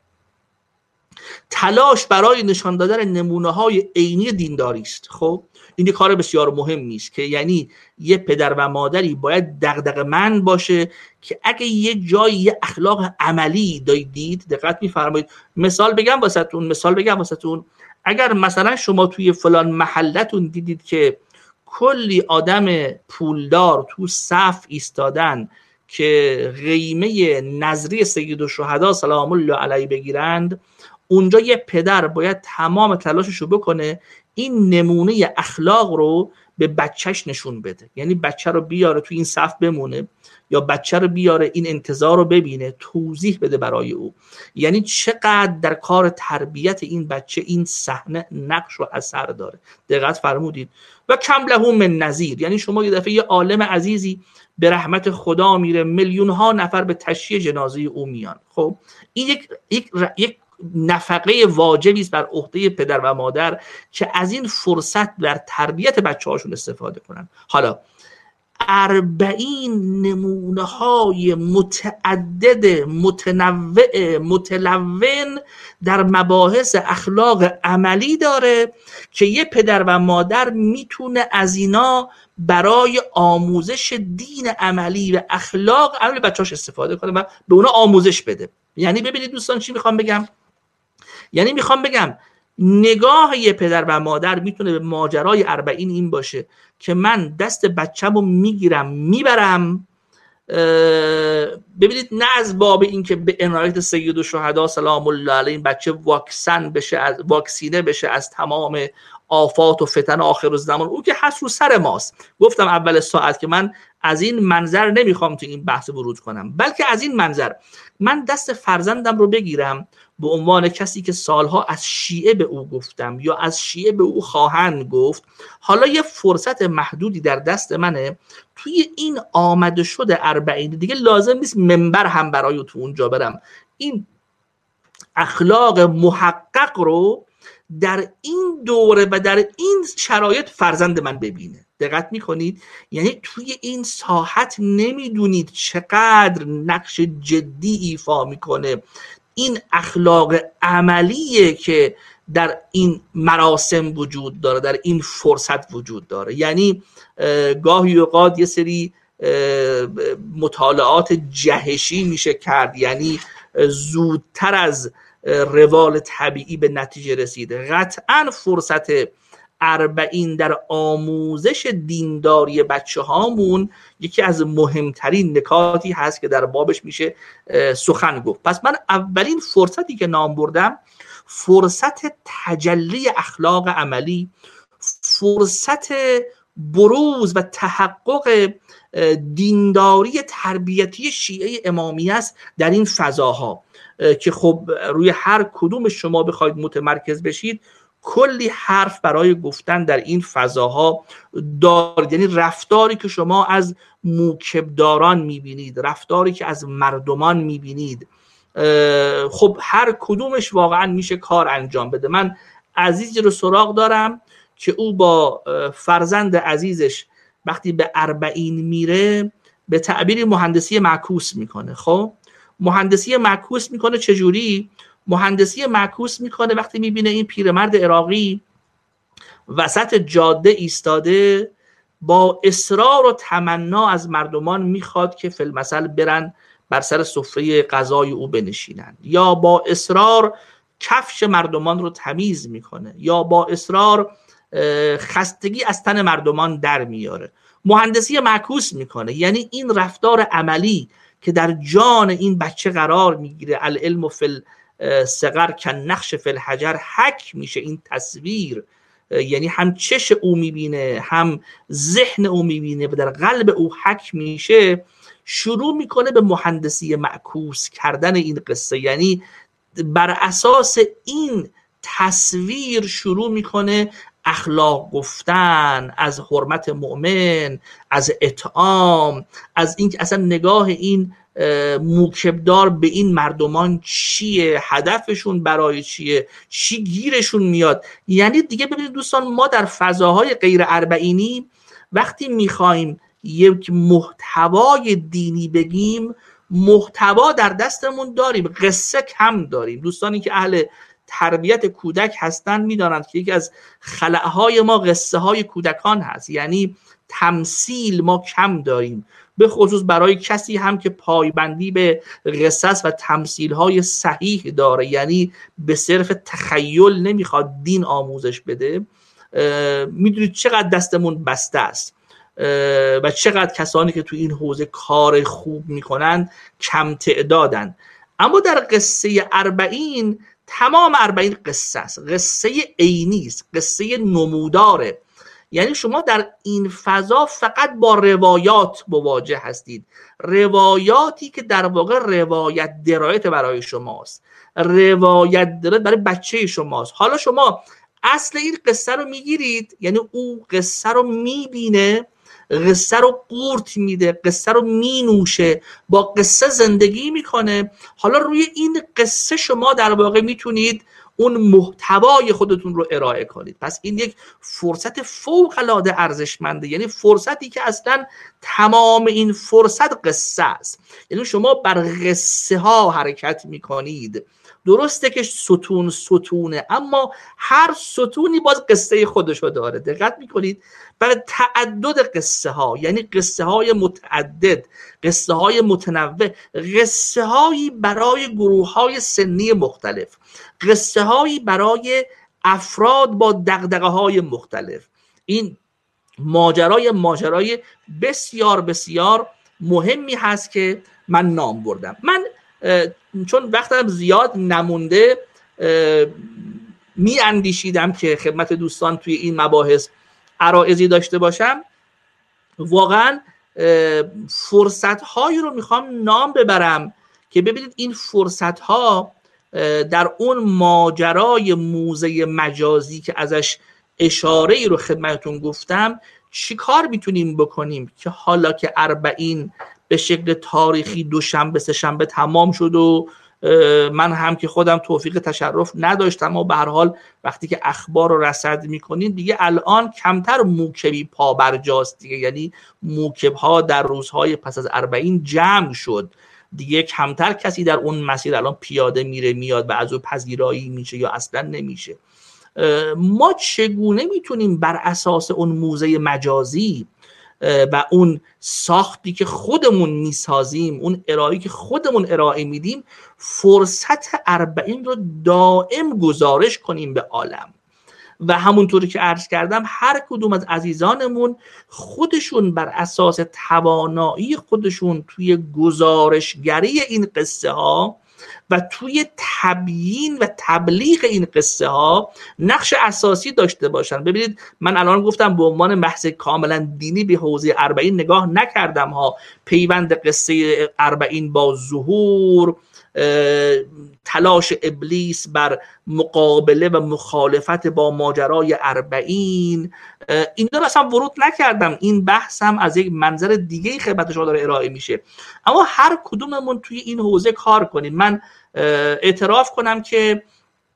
تلاش برای نشان دادن نمونه های عینی دینداری است. خب این کار بسیار مهمی است که یعنی یه پدر و مادری باید دغدغه‌مند باشه که اگه یه جایی یه اخلاق عملی دید، دقت می‌فرمایید، مثال بگم واسهتون، اگر مثلا شما توی فلان محلتون دیدید که کلی آدم پولدار تو صف ایستادن که قیمه نظری سیدالشهدا سلام الله علیه بگیرند، اونجا یه پدر باید تمام تلاشش رو بکنه این نمونه اخلاق رو به بچهش نشون بده. یعنی بچه رو بیاره تو این صف بمونه، یا بچه رو بیاره این انتظار رو ببینه، توضیح بده برای او. یعنی چقدر در کار تربیت این بچه این صحنه نقش و اثر داره. دقت فرمودید؟ و کم له من نظیر، یعنی شما یه دفعه یه عالم عزیزی به رحمت خدا میره، میلیون ها نفر به تشییع جنازه او میان. خب این یک نفقه واجبی است بر عهده پدر و مادر که از این فرصت در تربیت بچه هاشون استفاده کنن. حالا 40 نمونه های متعدد، متنوع، متلون در مباحث اخلاق عملی داره که یه پدر و مادر میتونه از اینا برای آموزش دین عملی و اخلاق عملی بچه‌هاش استفاده کنه و به اونا آموزش بده. یعنی ببینید دوستان چی میخوام بگم؟ یعنی میخوام بگم نگاه یه پدر و مادر میتونه به ماجرای 40 این باشه که من دست بچه‌مو میگیرم میبرم، ببینید، نه از باب این که به عنایت سیدالشهدا سلام الله علیه این بچه واکسینه بشه از تمام آفات و فتن آخرالزمان، او که هست رو سر ماست. گفتم اول ساعت که من از این منظر نمیخوام تو این بحث ورود کنم، بلکه از این منظر من دست فرزندم رو بگیرم، به عنوان کسی که سالها از شیعه به او گفتم یا از شیعه به او خواهند گفت، حالا یه فرصت محدودی در دست منه توی این آمده شده اربعین، دیگه لازم نیست منبر هم برای تو اونجا برم، این اخلاق محقق رو در این دوره و در این شرایط فرزند من ببینه. دقت میکنید؟ یعنی توی این ساحت نمیدونید چقدر نقش جدی ایفا میکنه این اخلاق عملیه که در این مراسم وجود داره، در این فرصت وجود داره. یعنی گاهی اوقات یه سری مطالعات جهشی میشه کرد، یعنی زودتر از روال طبیعی به نتیجه رسید. قطعا فرصت اربعین در آموزش دینداری بچه هامون یکی از مهمترین نکاتی هست که در بابش میشه سخن گفت. پس من اولین فرصتی که نام بردم فرصت تجلی اخلاق عملی، فرصت بروز و تحقق دینداری تربیتی شیعه امامیه است در این فضاها که خب روی هر کدوم شما بخواید متمرکز بشید کلی حرف برای گفتن در این فضاها دارید. یعنی رفتاری که شما از موکبداران میبینید، رفتاری که از مردمان میبینید، خب هر کدومش واقعا میشه کار انجام بده. من عزیزی رو سراغ دارم که او با فرزند عزیزش وقتی به اربعین میره به تعبیری مهندسی معکوس میکنه. خب مهندسی معکوس میکنه چجوری؟ مهندسی معکوس میکنه وقتی میبینه این پیرمرد عراقی وسط جاده ایستاده با اصرار و تمنا از مردمان میخواد که فی المثل برن بر سر سفره غذای او بنشینن، یا با اصرار کفش مردمان رو تمیز میکنه، یا با اصرار خستگی از تن مردمان در میاره. مهندسی معکوس میکنه، یعنی این رفتار عملی که در جان این بچه قرار میگیره، العلم فی الصغر کالنقش فی الحجر، حک میشه این تصویر. یعنی هم چش او میبینه هم ذهن او میبینه و در قلب او حک میشه. شروع میکنه به مهندسی معکوس کردن این قصه، یعنی بر اساس این تصویر شروع میکنه اخلاق گفتن، از حرمت مؤمن، از اطعام، از این که اصلا نگاه این موکبدار به این مردمان چیه، هدفشون برای چیه، چی گیرشون میاد. یعنی دیگه ببینید دوستان، ما در فضاهای غیر اربعینی وقتی میخوایم یک محتوای دینی بگیم، محتوا در دستمون داریم، قصه کم داریم. دوستانی که اهل تربیت کودک هستن میدانند که یکی از خلأهای ما قصه های کودکان هست، یعنی تمثیل ما کم داریم، به خصوص برای کسی هم که پایبندی به قصص و تمثیل های صحیح داره، یعنی به صرف تخیل نمیخواد دین آموزش بده. میدونید چقدر دستمون بسته است و چقدر کسانی که تو این حوزه کار خوب میکنن کم تعدادن. اما در قصه اربعین تمام اربعین قصه است، قصه عینی است، قصه نموداره. یعنی شما در این فضا فقط با روایات مواجه هستید، روایاتی که در واقع روایت درایت برای شماست، روایت درایت برای بچه شماست. حالا شما اصل این قصه رو میگیرید، یعنی او قصه رو میبینه، قصه رو قورت میده، قصه رو مینوشه، با قصه زندگی میکنه. حالا روی این قصه شما در واقع میتونید اون محتوای خودتون رو ارائه کنید. پس این یک فرصت فوق العاده ارزشمنده، یعنی فرصتی که اصلا تمام این فرصت قصه است. یعنی شما بر قصه ها حرکت میکنید. درسته که ستون ستونه، اما هر ستونی باز قصه خودشو داره. دقت میکنید؟ برای تعدد قصه ها، یعنی قصه های متعدد، قصه های متنوع، قصه هایی برای گروه های سنی مختلف، قصه هایی برای افراد با دغدغه های مختلف. این ماجرای بسیار بسیار مهمی هست که من نام بردم. من چون وقتم زیاد نمونده می اندیشیدم که خدمت دوستان توی این مباحث عرایضی داشته باشم. واقعا فرصت هایی رو میخوام نام ببرم که ببینید این فرصت ها در اون ماجرای موزه مجازی که ازش اشاره ای رو خدمتتون گفتم چی کار میتونیم بکنیم که حالا که 40 به شکل تاریخی دوشنبه سه‌شنبه تمام شد و من هم که خودم توفیق تشرف نداشتم و به هر حال وقتی که اخبار رو رصد میکنین دیگه الان کمتر موکبی پا برجاست دیگه، یعنی موکب ها در روزهای پس از 40 جمع شد دیگه، کمتر کسی در اون مسیر الان پیاده میره میاد و از اون پذیرایی میشه یا اصلا نمیشه. ما چگونه میتونیم بر اساس اون موزه مجازی و اون ساختی که خودمون میسازیم، اون ارائه‌ای که خودمون ارائه میدیم، فرصت 40 رو دائم گزارش کنیم به عالم؟ و همونطوری که عرض کردم هر کدوم از عزیزانمون خودشون بر اساس توانایی خودشون توی گزارشگری این قصه ها و توی تبیین و تبلیغ این قصه ها نقش اساسی داشته باشن. ببینید من الان گفتم به عنوان بحث کاملا دینی به حوزه 40 نگاه نکردم ها، پیوند قصه 40 با ظهور، تلاش ابلیس بر مقابله و مخالفت با ماجرای 40، این رو اصلا ورود نکردم. این بحث هم از یک منظر دیگه خدمت شما داره ارائه میشه. اما هر کدوممون توی این حوزه کار کنیم. من اعتراف کنم که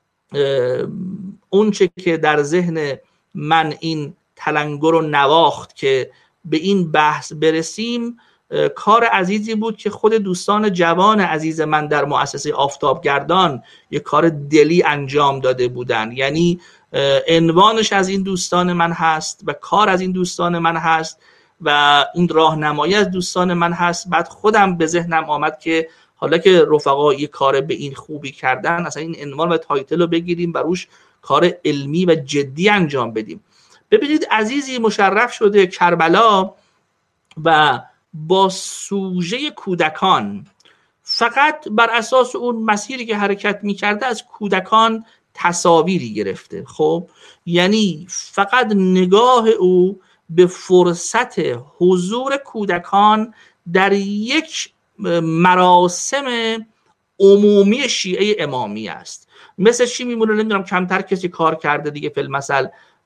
اون چه که در ذهن من این تلنگر و نواخت که به این بحث برسیم کار عزیزی بود که خود دوستان جوان عزیز من در مؤسسه آفتابگردان یک کار دلی انجام داده بودن. یعنی عنوانش از این دوستان من هست و کار از این دوستان من هست و این راهنمایی از دوستان من هست. بعد خودم به ذهنم آمد که حالا که رفقا یک کار به این خوبی کردن، اصلا این عنوان و تایتل رو بگیریم و روش کار علمی و جدی انجام بدیم. ببینید عزیزی مشرف شده کربلا و با سوژه کودکان، فقط بر اساس اون مسیری که حرکت می‌کرده از کودکان تصاویری گرفته. خب یعنی فقط نگاه او به فرصت حضور کودکان در یک مراسم عمومی شیعه امامی است. مثل چی میمونه نمیدونم، کمتر کسی کار کرده دیگه. فی المثل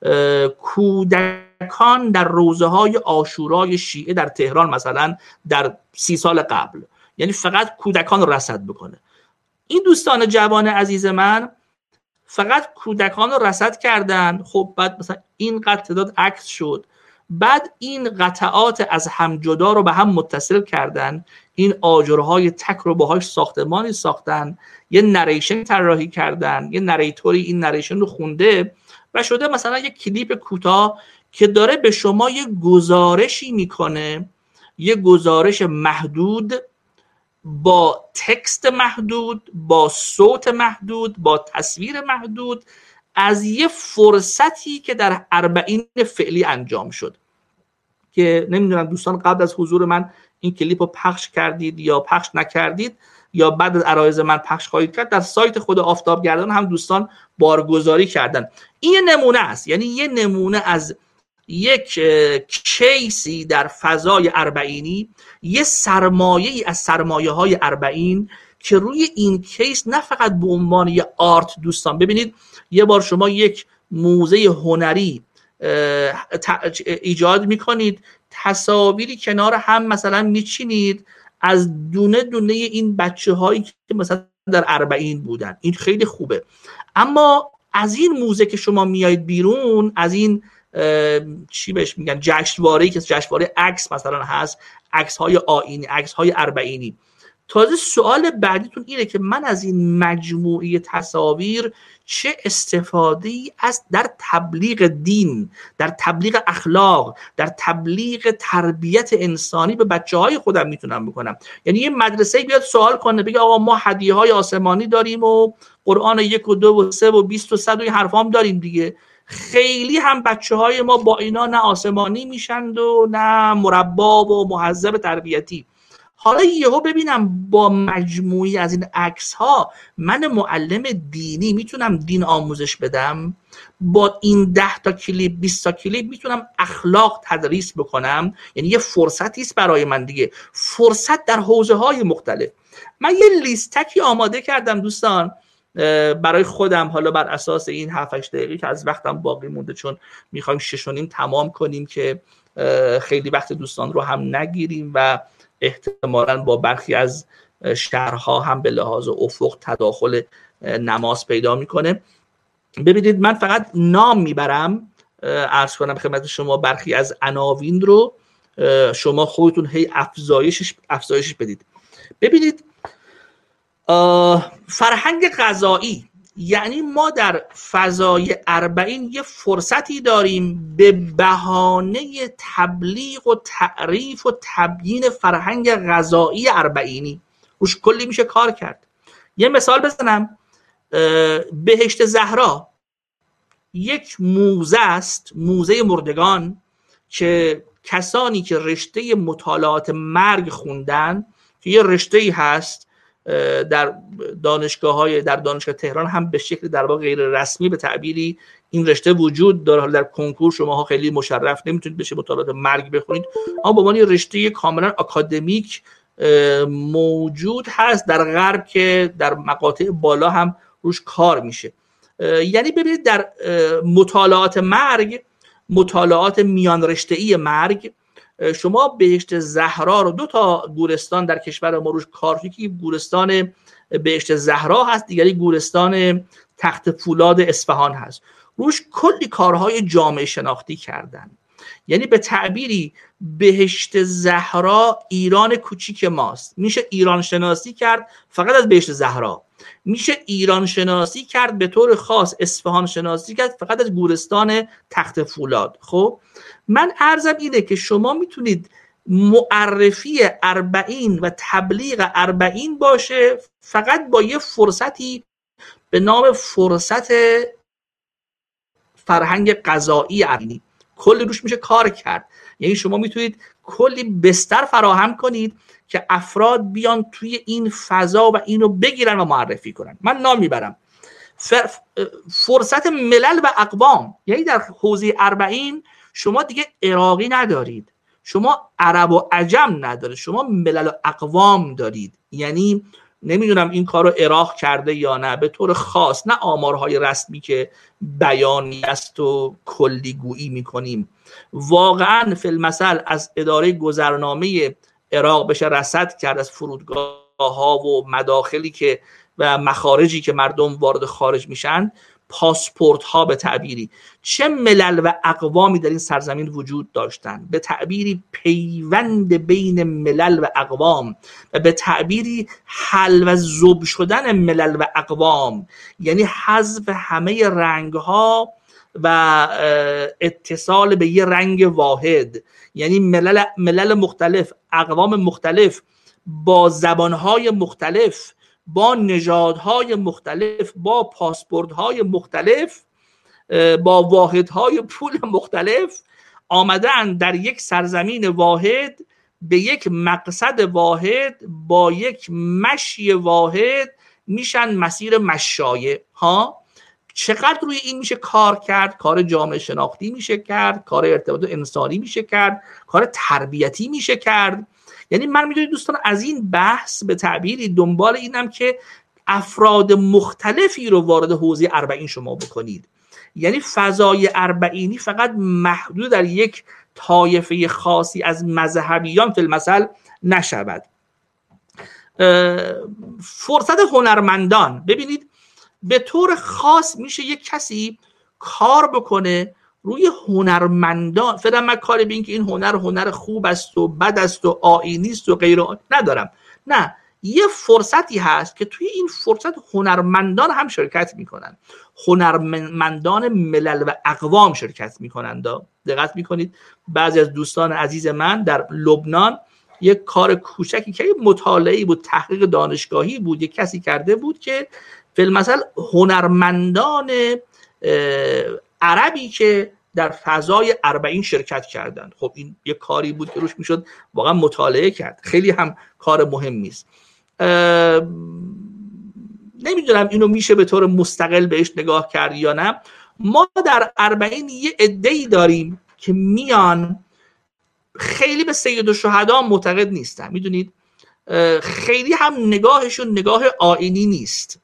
کودکان در روزه های عاشورای شیعه در تهران مثلا در 30 سال قبل، یعنی فقط کودکان رو رصد بکنه. این دوستان جوان عزیز من فقط کودکان رو رصد کردن. خب بعد مثلا این تعداد عکس شد، بعد این قطعات از هم جدا رو به هم متصل کردن، این آجرهای تک رو باهاش ساختمانی ساختن، یه نریشن طراحی کردن، یه نریتوری این نریشن رو خونده و شده مثلا یه کلیپ کوتاه که داره به شما یه گزارشی میکنه، یه گزارش محدود با تکست محدود، با صوت محدود، با تصویر محدود از یه فرصتی که در 40 فعلی انجام شد. که نمیدونم دوستان قبل از حضور من این کلیپ رو پخش کردید یا پخش نکردید یا بعد از عرایض من پخش خواهید کرد. در سایت خود آفتابگردان هم دوستان بارگذاری کردن. این یه نمونه است، یعنی یه نمونه از یک کیسی در فضای 40، یه سرمایه‌ای از سرمایه‌های 40 که روی این کیس نه فقط به عنوان یه آرت، دوستان ببینید یه بار شما یک موزه هنری ایجاد میکنید، تصاویری کنار هم مثلا میچینید از دونه دونه این بچه هایی که مثلا در 40 بودن، این خیلی خوبه. اما از این موزه که شما میایید بیرون، از این چی بهش میگن جشنواره‌ای که جشنواره عکس مثلا هست، عکس های آیینی، عکس های 40، تازه سوال بعدیتون اینه که من از این مجموعه تصاویر چه استفاده‌ای از در تبلیغ دین، در تبلیغ اخلاق، در تبلیغ تربیت انسانی به بچه‌های خودم میتونم بکنم. یعنی یه مدرسه بیاد سوال کنه بگه آقا ما هدیه‌های آسمانی داریم و قرآن 1 و 2 و 3 و 20 و 100 و این حرفا هم داریم دیگه، خیلی هم بچه‌های ما با اینا نه آسمانی میشند و نه مربا و مهذب تربیتی. حالا یهو ببینم با مجموعی از این عکس ها من معلم دینی میتونم دین آموزش بدم، با این 10 تا کلیپ 20 تا کلیپ میتونم اخلاق تدریس بکنم. یعنی یه فرصتی است برای من دیگه، فرصت در حوزه های مختلف. من یه لیستکی آماده کردم دوستان برای خودم حالا بر اساس این 7-8 دقیقه که از وقتم باقی مونده، چون میخوایم 6:30 تمام کنیم که خیلی وقت دوستان رو هم نگیریم و احتمالاً با برخی از شهرها هم به لحاظ افق تداخل نماز پیدا میکنه. ببینید من فقط نام میبرم، عرض کنم خدمت شما برخی از عناوین رو شما خودتون هی افزایشش بدید. ببینید فرهنگ غذایی، یعنی ما در فضای 40 یه فرصتی داریم به بهانه تبلیغ و تعریف و تبیین فرهنگ غذایی 40 روش کلی میشه کار کرد. یه مثال بزنم، بهشت زهرا یک موزه است، موزه مردگان، که کسانی که رشته مطالعات مرگ خوندن، که یه رشته‌ای هست در دانشگاه تهران هم به شکل در واقع غیر رسمی به تعبیری این رشته وجود داره. در کنکور شماها خیلی مشرف نمیتونید بشه مطالعات مرگ بخونید، اما به عنوان رشته کاملا آکادمیک موجود هست در غرب که در مقاطع بالا هم روش کار میشه. یعنی ببینید در مطالعات مرگ، مطالعات میان رشته‌ای مرگ، شما بهشت زهرا رو 2 گورستان در کشور ما روش کار، یکی گورستان بهشت زهرا هست، دیگری گورستان تخت فولاد اصفهان هست، روش کلی کارهای جامعه شناختی کردن. یعنی به تعبیری بهشت زهرا ایران کوچیک ماست. میشه ایران شناسی کرد فقط از بهشت زهرا، میشه ایران شناسی کرد به طور خاص، اصفهان شناسی کرد فقط از گورستان تخت فولاد. خب من عرضم اینه که شما میتونید معرفی 40 و تبلیغ 40 باشه فقط با یه فرصتی به نام فرصت فرهنگ غذایی 40. کلی روش میشه کار کرد. یعنی شما میتونید کلی بستر فراهم کنید که افراد بیان توی این فضا و اینو بگیرن و معرفی کنن. من نام میبرم فرصت ملل و اقوام. یعنی در حوزه 40 شما دیگه عراقی ندارید، شما عرب و عجم ندارید، شما ملل و اقوام دارید. یعنی نمیدونم این کار رو عراق کرده یا نه، به طور خاص، نه آمارهای رسمی که بیانی است و کلی گویی میکنیم. واقعا فی المثل از اداره گذرنامه عراق بشه رصد کرد از فرودگاه ها و مداخلی که و مخارجی که مردم وارد خارج میشن، پاسپورت ها به تعبیری چه ملل و اقوامی در این سرزمین وجود داشتن، به تعبیری پیوند بین ملل و اقوام، و به تعبیری حل و ذوب شدن ملل و اقوام، یعنی حذف همه رنگ ها و اتصال به یه رنگ واحد. یعنی ملل مختلف، اقوام مختلف، با زبانهای مختلف، با نژادهای مختلف، با پاسپورت‌های مختلف، با واحدهای پول مختلف، آمدن در یک سرزمین واحد به یک مقصد واحد با یک مشی واحد میشن مسیر مشایه ها. چقدر روی این میشه کار کرد؟ کار جامعه شناختی میشه کرد، کار ارتباط انسانی میشه کرد، کار تربیتی میشه کرد. یعنی من میدونید دوستان از این بحث به تعبیری دنبال اینم که افراد مختلفی رو وارد حوزه 40 شما بکنید. یعنی فضای 40 فقط محدود در یک طایفه خاصی از مذهبیان فی المثل نشود. فرصت هنرمندان، ببینید به طور خاص میشه یک کسی کار بکنه روی هنرمندان. فعلا من کاری به این که این هنر خوب است و بد است و آیینی است و غیر ندارم، نه، یه فرصتی هست که توی این فرصت هنرمندان هم شرکت میکنن، هنرمندان ملل و اقوام شرکت میکنن. دقت میکنید بعضی از دوستان عزیز من در لبنان یک کار کوچکی که مطالعه‌ای بود، تحقیق دانشگاهی بود، یک کسی کرده بود که فی المثل هنرمندان عربی که در فضای 40 شرکت کردن. خب این یک کاری بود که روش میشد واقعا مطالعه کرد، خیلی هم کار مهمی است. نمیدونم اینو میشه به طور مستقل بهش نگاه کرد یا نه. ما در 40 یه عده‌ای داریم که میان، خیلی به سید الشهدا معتقد نیستن، میدونید، خیلی هم نگاهشون نگاه آیینی نیست،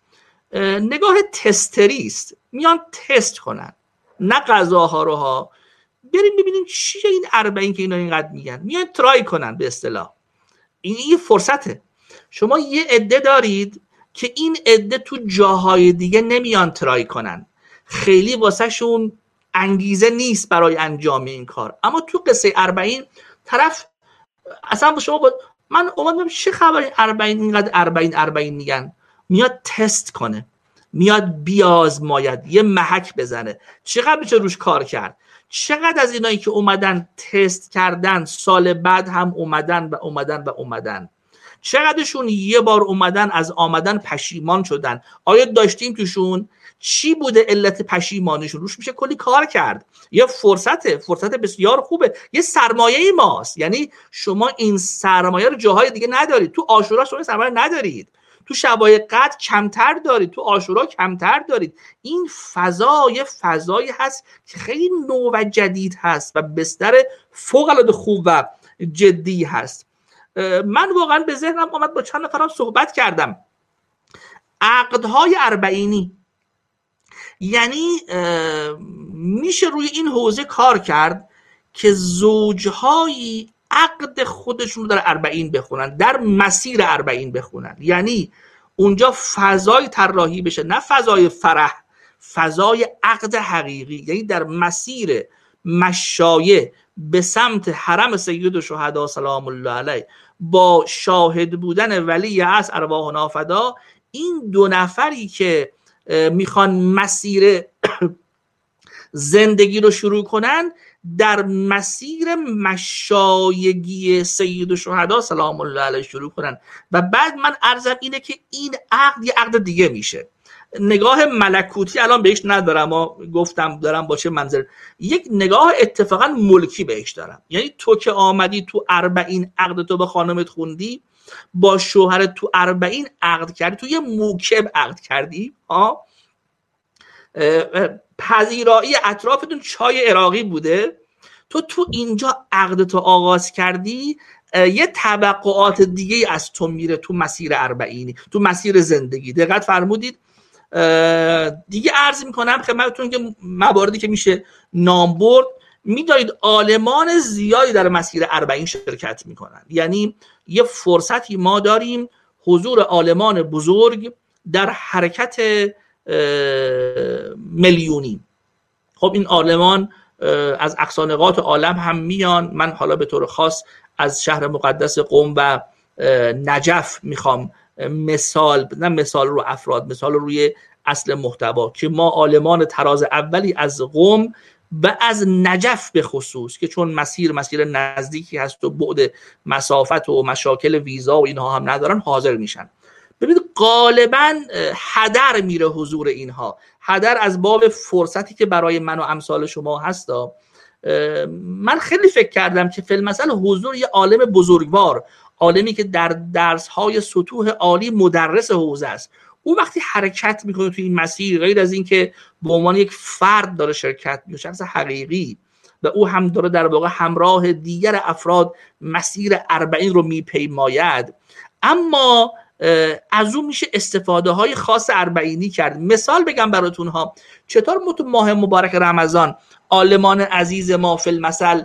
نگاه تستری است، میان تست کنن، نه غذاها رو ها، بریم ببینیم چیه این 40 که اینا اینقدر میگن، میان ترای کنن. به اصطلاح این یه فرصته. شما یه عده دارید که این عده تو جاهای دیگه نمیان ترای کنن، خیلی واسه شون انگیزه نیست برای انجام این کار، اما تو قصه 40 طرف اصلا شما من اومدم چه خبر 40 اینقدر 40 میگن، میاد تست کنه، میاد بیازماید، یه محک بزنه چقدر میشه روش کار کرد. چقدر از اینایی که اومدن تست کردن سال بعد هم اومدن، چقدرشون یه بار اومدن از آمدن پشیمان شدن، آیا داشتیم توشون چی بوده علت پشیمانیشون، روش میشه کلی کار کرد. یه فرصت بسیار خوبه، یه سرمایه ماست. یعنی شما این سرمایه رو جاهای دیگه ندارید. تو عاشورا شما سرمایه ندارید، تو شبای قدر کمتر دارید، تو عاشورا کمتر دارید. این فضایی هست که خیلی نو و جدید هست و بستر فوق العاده خوب و جدی هست. من واقعا به ذهنم آمد، با چند نفرم صحبت کردم، عقدهای 40، یعنی میشه روی این حوزه کار کرد که زوجهایی عقد خودشون رو در 40 بخونن، در مسیر 40 بخونن، یعنی اونجا فضای طراحی بشه، نه فضای فرح، فضای عقد حقیقی، یعنی در مسیر مشایع به سمت حرم سید الشهدا سلام الله علیه با شاهد بودن ولی عصر ارواحنا فدا، این دو نفری که میخوان مسیر زندگی رو شروع کنن در مسیر مشایگی سید الشهدا سلام الله علیه شروع کنن. و بعد من عرضم اینه که این عقد یه عقد دیگه میشه. نگاه ملکوتی الان بهش ندارم، گفتم دارم با چه منظر، یک نگاه اتفاقا ملکی بهش دارم. یعنی تو که آمدی تو 40 عقد تو به خانمت خوندی، با شوهرت تو 40 عقد کردی، تو یه موکب عقد کردی، پذیرایی اطرافتون چای عراقی بوده، تو اینجا عقدتو آغاز کردی، یه توقعات دیگه از تو میره تو مسیر 40، تو مسیر زندگی. دقت فرمودید؟ دیگه عرض میکنم خدمتتون که مواردی که میشه نام برد، میدارید عالمان زیادی در مسیر 40 شرکت میکنن. یعنی یه فرصتی ما داریم، حضور عالمان بزرگ در حرکت میلیونی. خب این عالمان از اقصا نقاط عالم هم میان. من حالا به طور خاص از شهر مقدس قم و نجف میخوام نه مثال رو افراد، مثال روی اصل محتوا، که ما عالمان تراز اولی از قم و از نجف به خصوص، که چون مسیر نزدیکی هست و بعد مسافت و مشاکل ویزا و اینها هم ندارن، حاضر میشن. ببینید غالبا هدر میره حضور اینها، هدر از باب فرصتی که برای من و امثال شما هستا. من خیلی فکر کردم که فی‌المثل حضور یه عالم بزرگوار، عالمی که در درس‌های سطوح عالی مدرس حوزه است، او وقتی حرکت میکنه توی این مسیر، غیر از این که به عنوان یک فرد داره شرکت میکنه، شخص حقیقی، و او هم داره در واقع همراه دیگر افراد مسیر 40 رو میپیماید، اما از اون میشه استفاده های خاص 40 کرد. مثال بگم براتون ها، چطور ماه مبارک رمضان عالمان عزیز ما فی‌المثل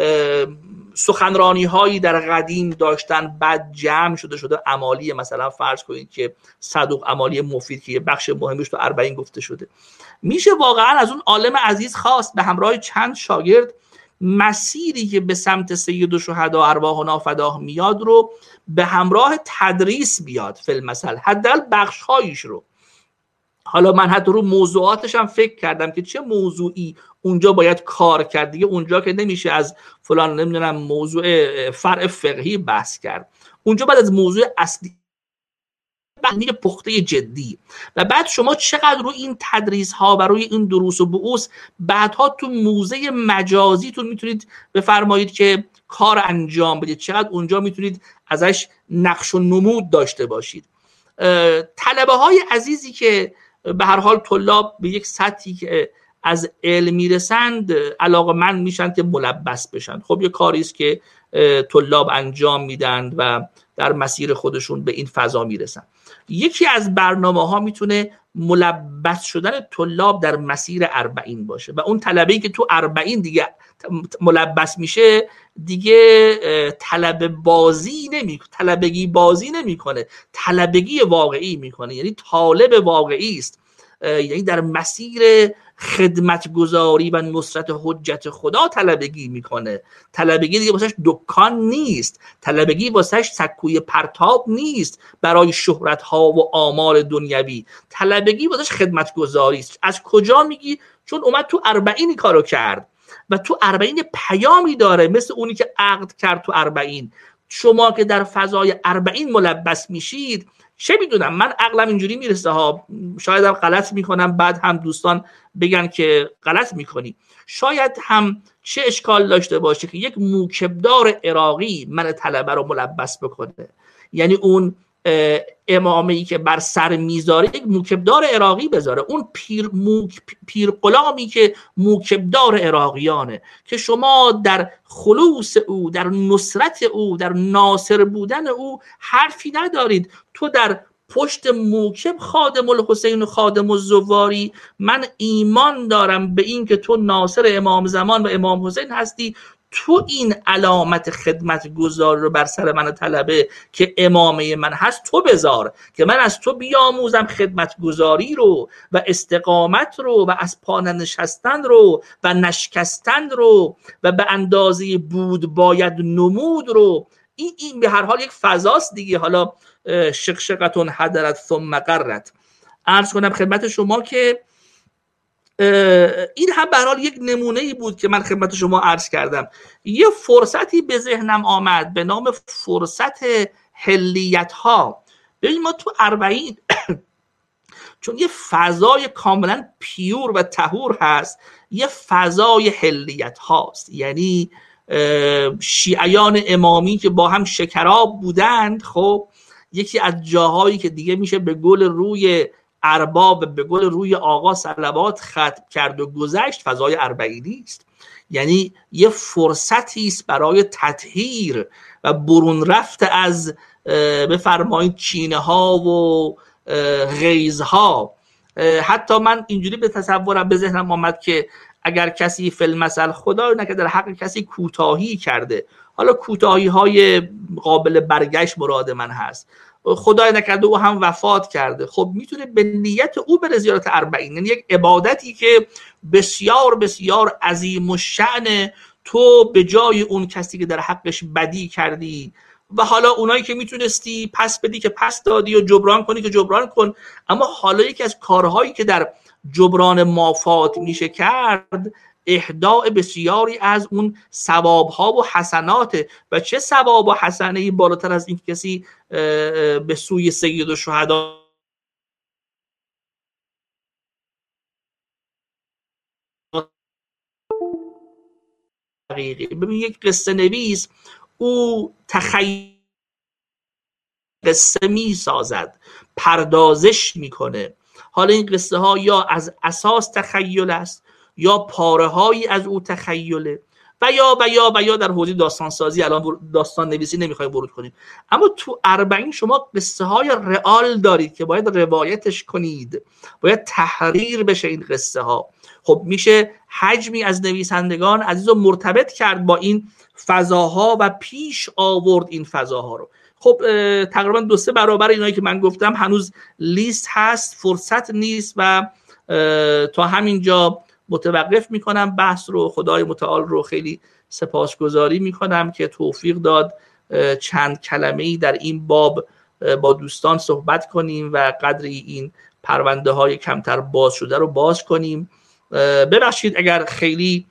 سخنرانی هایی در قدیم داشتن، بعد جمع شده عمالی، مثلا فرض کنید که صدوق عمالی مفید که یه بخش مهمش تو 40 گفته شده، میشه واقعا از اون عالم عزیز خواست به همراه چند شاگرد مسیری که به سمت سید الشهدا ارواحنا فداه میاد رو به همراه تدریس بیاد، فی‌المثل حداقل بخش‌هایش رو. حالا من حتی رو موضوعاتش هم فکر کردم که چه موضوعی اونجا باید کار کرد. دیگه اونجا که نمیشه از فلان نمیدونم موضوع فرع فقهی بحث کرد، اونجا بعد از موضوع اصلی بحث پخته جدی. و بعد شما چقدر روی این تدریس ها و روی این دروس و بحوث بعدها تو موزه مجازیتون میتونید بفرمایید که کار انجام بدید، چقدر اونجا میتونید ازش نقش و نمود داشته باشید. طلبه های عزیزی که به هر حال طلاب به یک سطحی که از علم میرسند علاقه‌مند میشن که ملبس بشن. خب یه کاری است که طلاب انجام میدن و در مسیر خودشون به این فضا میرسن. یکی از برنامه ها میتونه ملبس شدن طلاب در مسیر 40 باشه و اون طلبه‌ای که تو 40 دیگه ملبس میشه دیگه طلبگی بازی نمیکنه، طلبگی واقعی میکنه، یعنی طالب واقعی است، یعنی در مسیر خدمتگزاری و نصرت حجت خدا طلبگی میکنه. طلبگی دیگه واسش دکان نیست، طلبگی واسش سکوی پرتاب نیست برای شهرت ها و آمال دنیوی، طلبگی واسش خدمتگزاری است. از کجا میگی؟ چون اومد تو 40 کارو کرد و تو 40 پیامی داره، مثل اونی که عقد کرد تو 40. شما که در فضای 40 ملبس میشید، چه میدونم، من عقلم اینجوری میرسه ها، شاید هم غلط میکنم، بعد هم دوستان بگن که غلط میکنی، شاید هم چه اشکال داشته باشه که یک موکبدار عراقی من طلبه رو ملبس بکنه، یعنی اون امامه‌ای که بر سر میذاره یک موکبدار عراقی بذاره، اون پیر غلامی که موکبدار عراقیانه، که شما در خلوص او، در نصرت او، در ناصر بودن او حرفی ندارید. تو در پشت موکب خادم الحسین و خادم الزواری، من ایمان دارم به این که تو ناصر امام زمان و امام حسین هستی، تو این علامت خدمت گذار رو بر سر من طلبه که امامه من هست تو بذار، که من از تو بیاموزم خدمت گذاری رو و استقامت رو و از پا ننشستن رو و نشکستن رو و به اندازه بود باید نمود رو. این به هر حال یک فضاست دیگه. حالا شقشقتون حضرت ثم قرت، عرض کنم خدمت شما که این هم به هر حال یک نمونه‌ای بود که من خدمت شما عرض کردم. یه فرصتی به ذهنم آمد به نام فرصت حلیت ها. ببین ما تو 40 چون یه فضای کاملا پیور و طهور هست، یه فضای حلیت هاست، یعنی شیعیان امامی که با هم شکراب بودند، خب یکی از جاهایی که دیگه میشه به گل روی ارباب، به گل روی آقا صلوات ختم کرد و گذشت، فضای 40 است. یعنی یه فرصتی است برای تطهیر و برون رفت از بفرمایید کینه ها و غیظ ها. حتی من اینجوری به تصورم به ذهنم آمد که اگر کسی فی المثل خدای نکرده در حق کسی کوتاهی کرده، حالا کوتاهی های قابل برگشت مراد من هست، خدای نکرده او هم وفات کرده، خب میتونه به نیت او بره زیارت 40، یعنی یک عبادتی که بسیار بسیار عظیم الشأن، تو به جای اون کسی که در حقش بدی کردی و حالا اونایی که میتونستی پس بدی که پس دادی و جبران کنی که جبران کن، اما حالا یکی از کارهایی که در جبران مافات میشه کرد اهداء بسیاری از اون ثوابها و حسنات. و چه ثواب و حسنه‌ای بالاتر از این کسی به سوی سید الشهدا حقیقی. ببین یک قصه نویس او تخیل قصه می سازد، پردازش میکنه. حالا این قصه ها یا از اساس تخیل است یا پاره هایی از او تخیله و یا در حوزه داستان سازی، الان داستان نویسی نمیخوایم ورود کنیم، اما تو 40 شما قصه های رئال دارید که باید روایتش کنید، باید تحریر بشه این قصه ها. خب میشه حجمی از نویسندگان عزیز رو مرتبط کرد با این فضاها و پیش آورد این فضاها رو. خب تقریبا 2-3 برابر اینایی که من گفتم هنوز لیست هست، فرصت نیست و تا همینجا متوقف میکنم بحث رو. خدای متعال رو خیلی سپاسگزاری میکنم که توفیق داد چند کلمه‌ای در این باب با دوستان صحبت کنیم و قدری این پرونده های کمتر باز شده رو باز کنیم. ببخشید اگر خیلی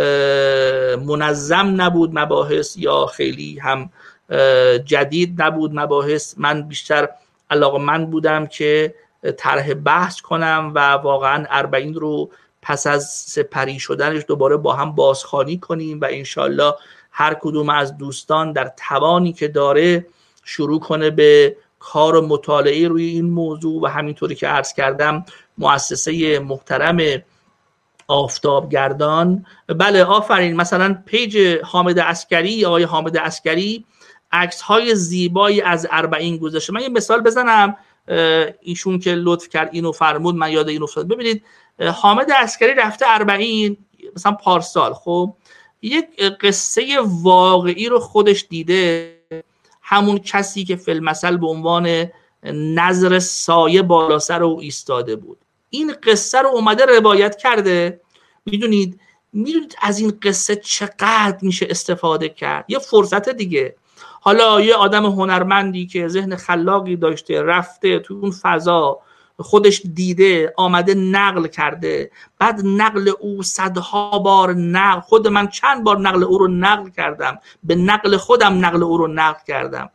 منظم نبود مباحث یا خیلی هم جدید نبود مباحث، من بیشتر علاقه‌مند بودم که طرح بحث کنم و واقعا 40 رو پس از سپری شدنش دوباره با هم بازخوانی کنیم و انشالله هر کدوم از دوستان در توانی که داره شروع کنه به کار و مطالعه روی این موضوع و همینطوری که عرض کردم مؤسسه محترم آفتابگردان. بله آفرین، مثلا پیج حامد عسکری، آقای حامد عسکری عکس های زیبایی از 40 گذاشته. من یه مثال بزنم، ایشون که لطف کرد اینو فرمود من یاد این افتاد. ببینید حامد عسکری رفته 40 مثلا پارسال، خب یک قصه واقعی رو خودش دیده، همون کسی که فی المثل به عنوان نظر سایه بالا سر او ایستاده بود، این قصه رو اومده روایت کرده. میدونید از این قصه چقدر میشه استفاده کرد. یه فرصت دیگه، حالا یه آدم هنرمندی که ذهن خلاقی داشته رفته تو اون فضا، خودش دیده، آمده نقل کرده، بعد نقل او صدها بار نقل، خود من چند بار نقل او رو نقل کردم، به نقل خودم نقل او رو نقل کردم.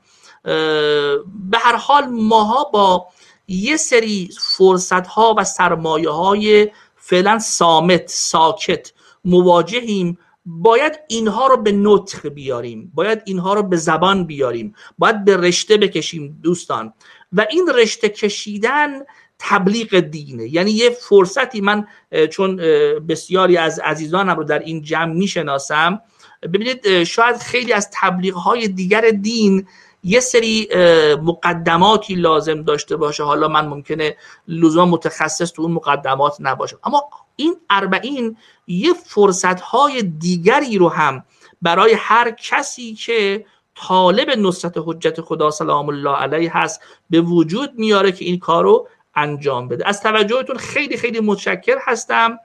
به هر حال ماها با یه سری فرصت ها و سرمایه های فعلا صامت ساکت مواجهیم. باید اینها رو به نطق بیاریم، باید اینها رو به زبان بیاریم، باید به رشته بکشیم دوستان. و این رشته کشیدن تبلیغ دینه. یعنی یه فرصتی، من چون بسیاری از عزیزانم رو در این جمع میشناسم، ببینید شاید خیلی از تبلیغهای دیگر دین یه سری مقدماتی لازم داشته باشه، حالا من ممکنه لزوما متخصص تو اون مقدمات نباشم، اما این 40 یه فرصتهای دیگری رو هم برای هر کسی که طالب نصرت حجت خدا سلام الله علیه هست به وجود میاره که این کارو انجام بده. از توجهتون خیلی خیلی متشکر هستم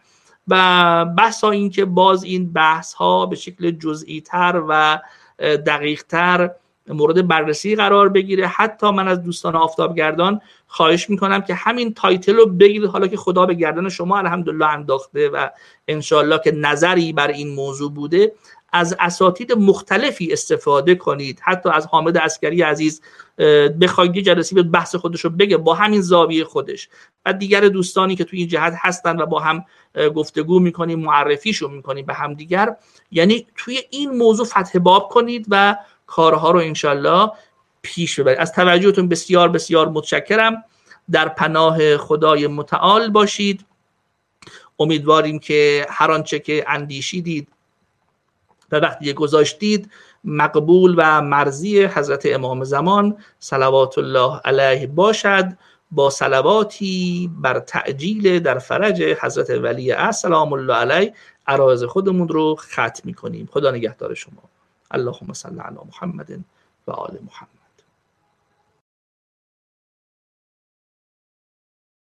و بحثا این که باز این بحث ها به شکل جزئی تر و دقیق تر مورد بررسی قرار بگیره. حتی من از دوستان آفتابگردان خواهش میکنم که همین تایتل رو بگیرید، حالا که خدا به گردن شما الحمدلله انداخته و انشالله که نظری بر این موضوع بوده، از اساتید مختلفی استفاده کنید. حتی از حامد عسکری عزیز بخواید یه جلسه بحث خودش رو بگه با همین زاویه خودش، و دیگر دوستانی که توی این جهت هستن و با هم گفتگو میکنیم، معرفیشون میکنیم به هم دیگر. یعنی توی این موضوع فتح باب کنید و کارها رو انشالله پیش ببرید. از توجهتون بسیار بسیار متشکرم. در پناه خدای متعال باشید. امیدواریم که هر آنچه که اندیشیدید و وقتی گذاشتید مقبول و مرضی حضرت امام زمان صلوات الله علیه باشد، با صلواتی بر تعجیل در فرج حضرت ولی عصر سلام الله علیه عرایض خودمون رو ختم می‌کنیم. خدا نگهدار شما. اللهم صل علی محمد و آل محمد.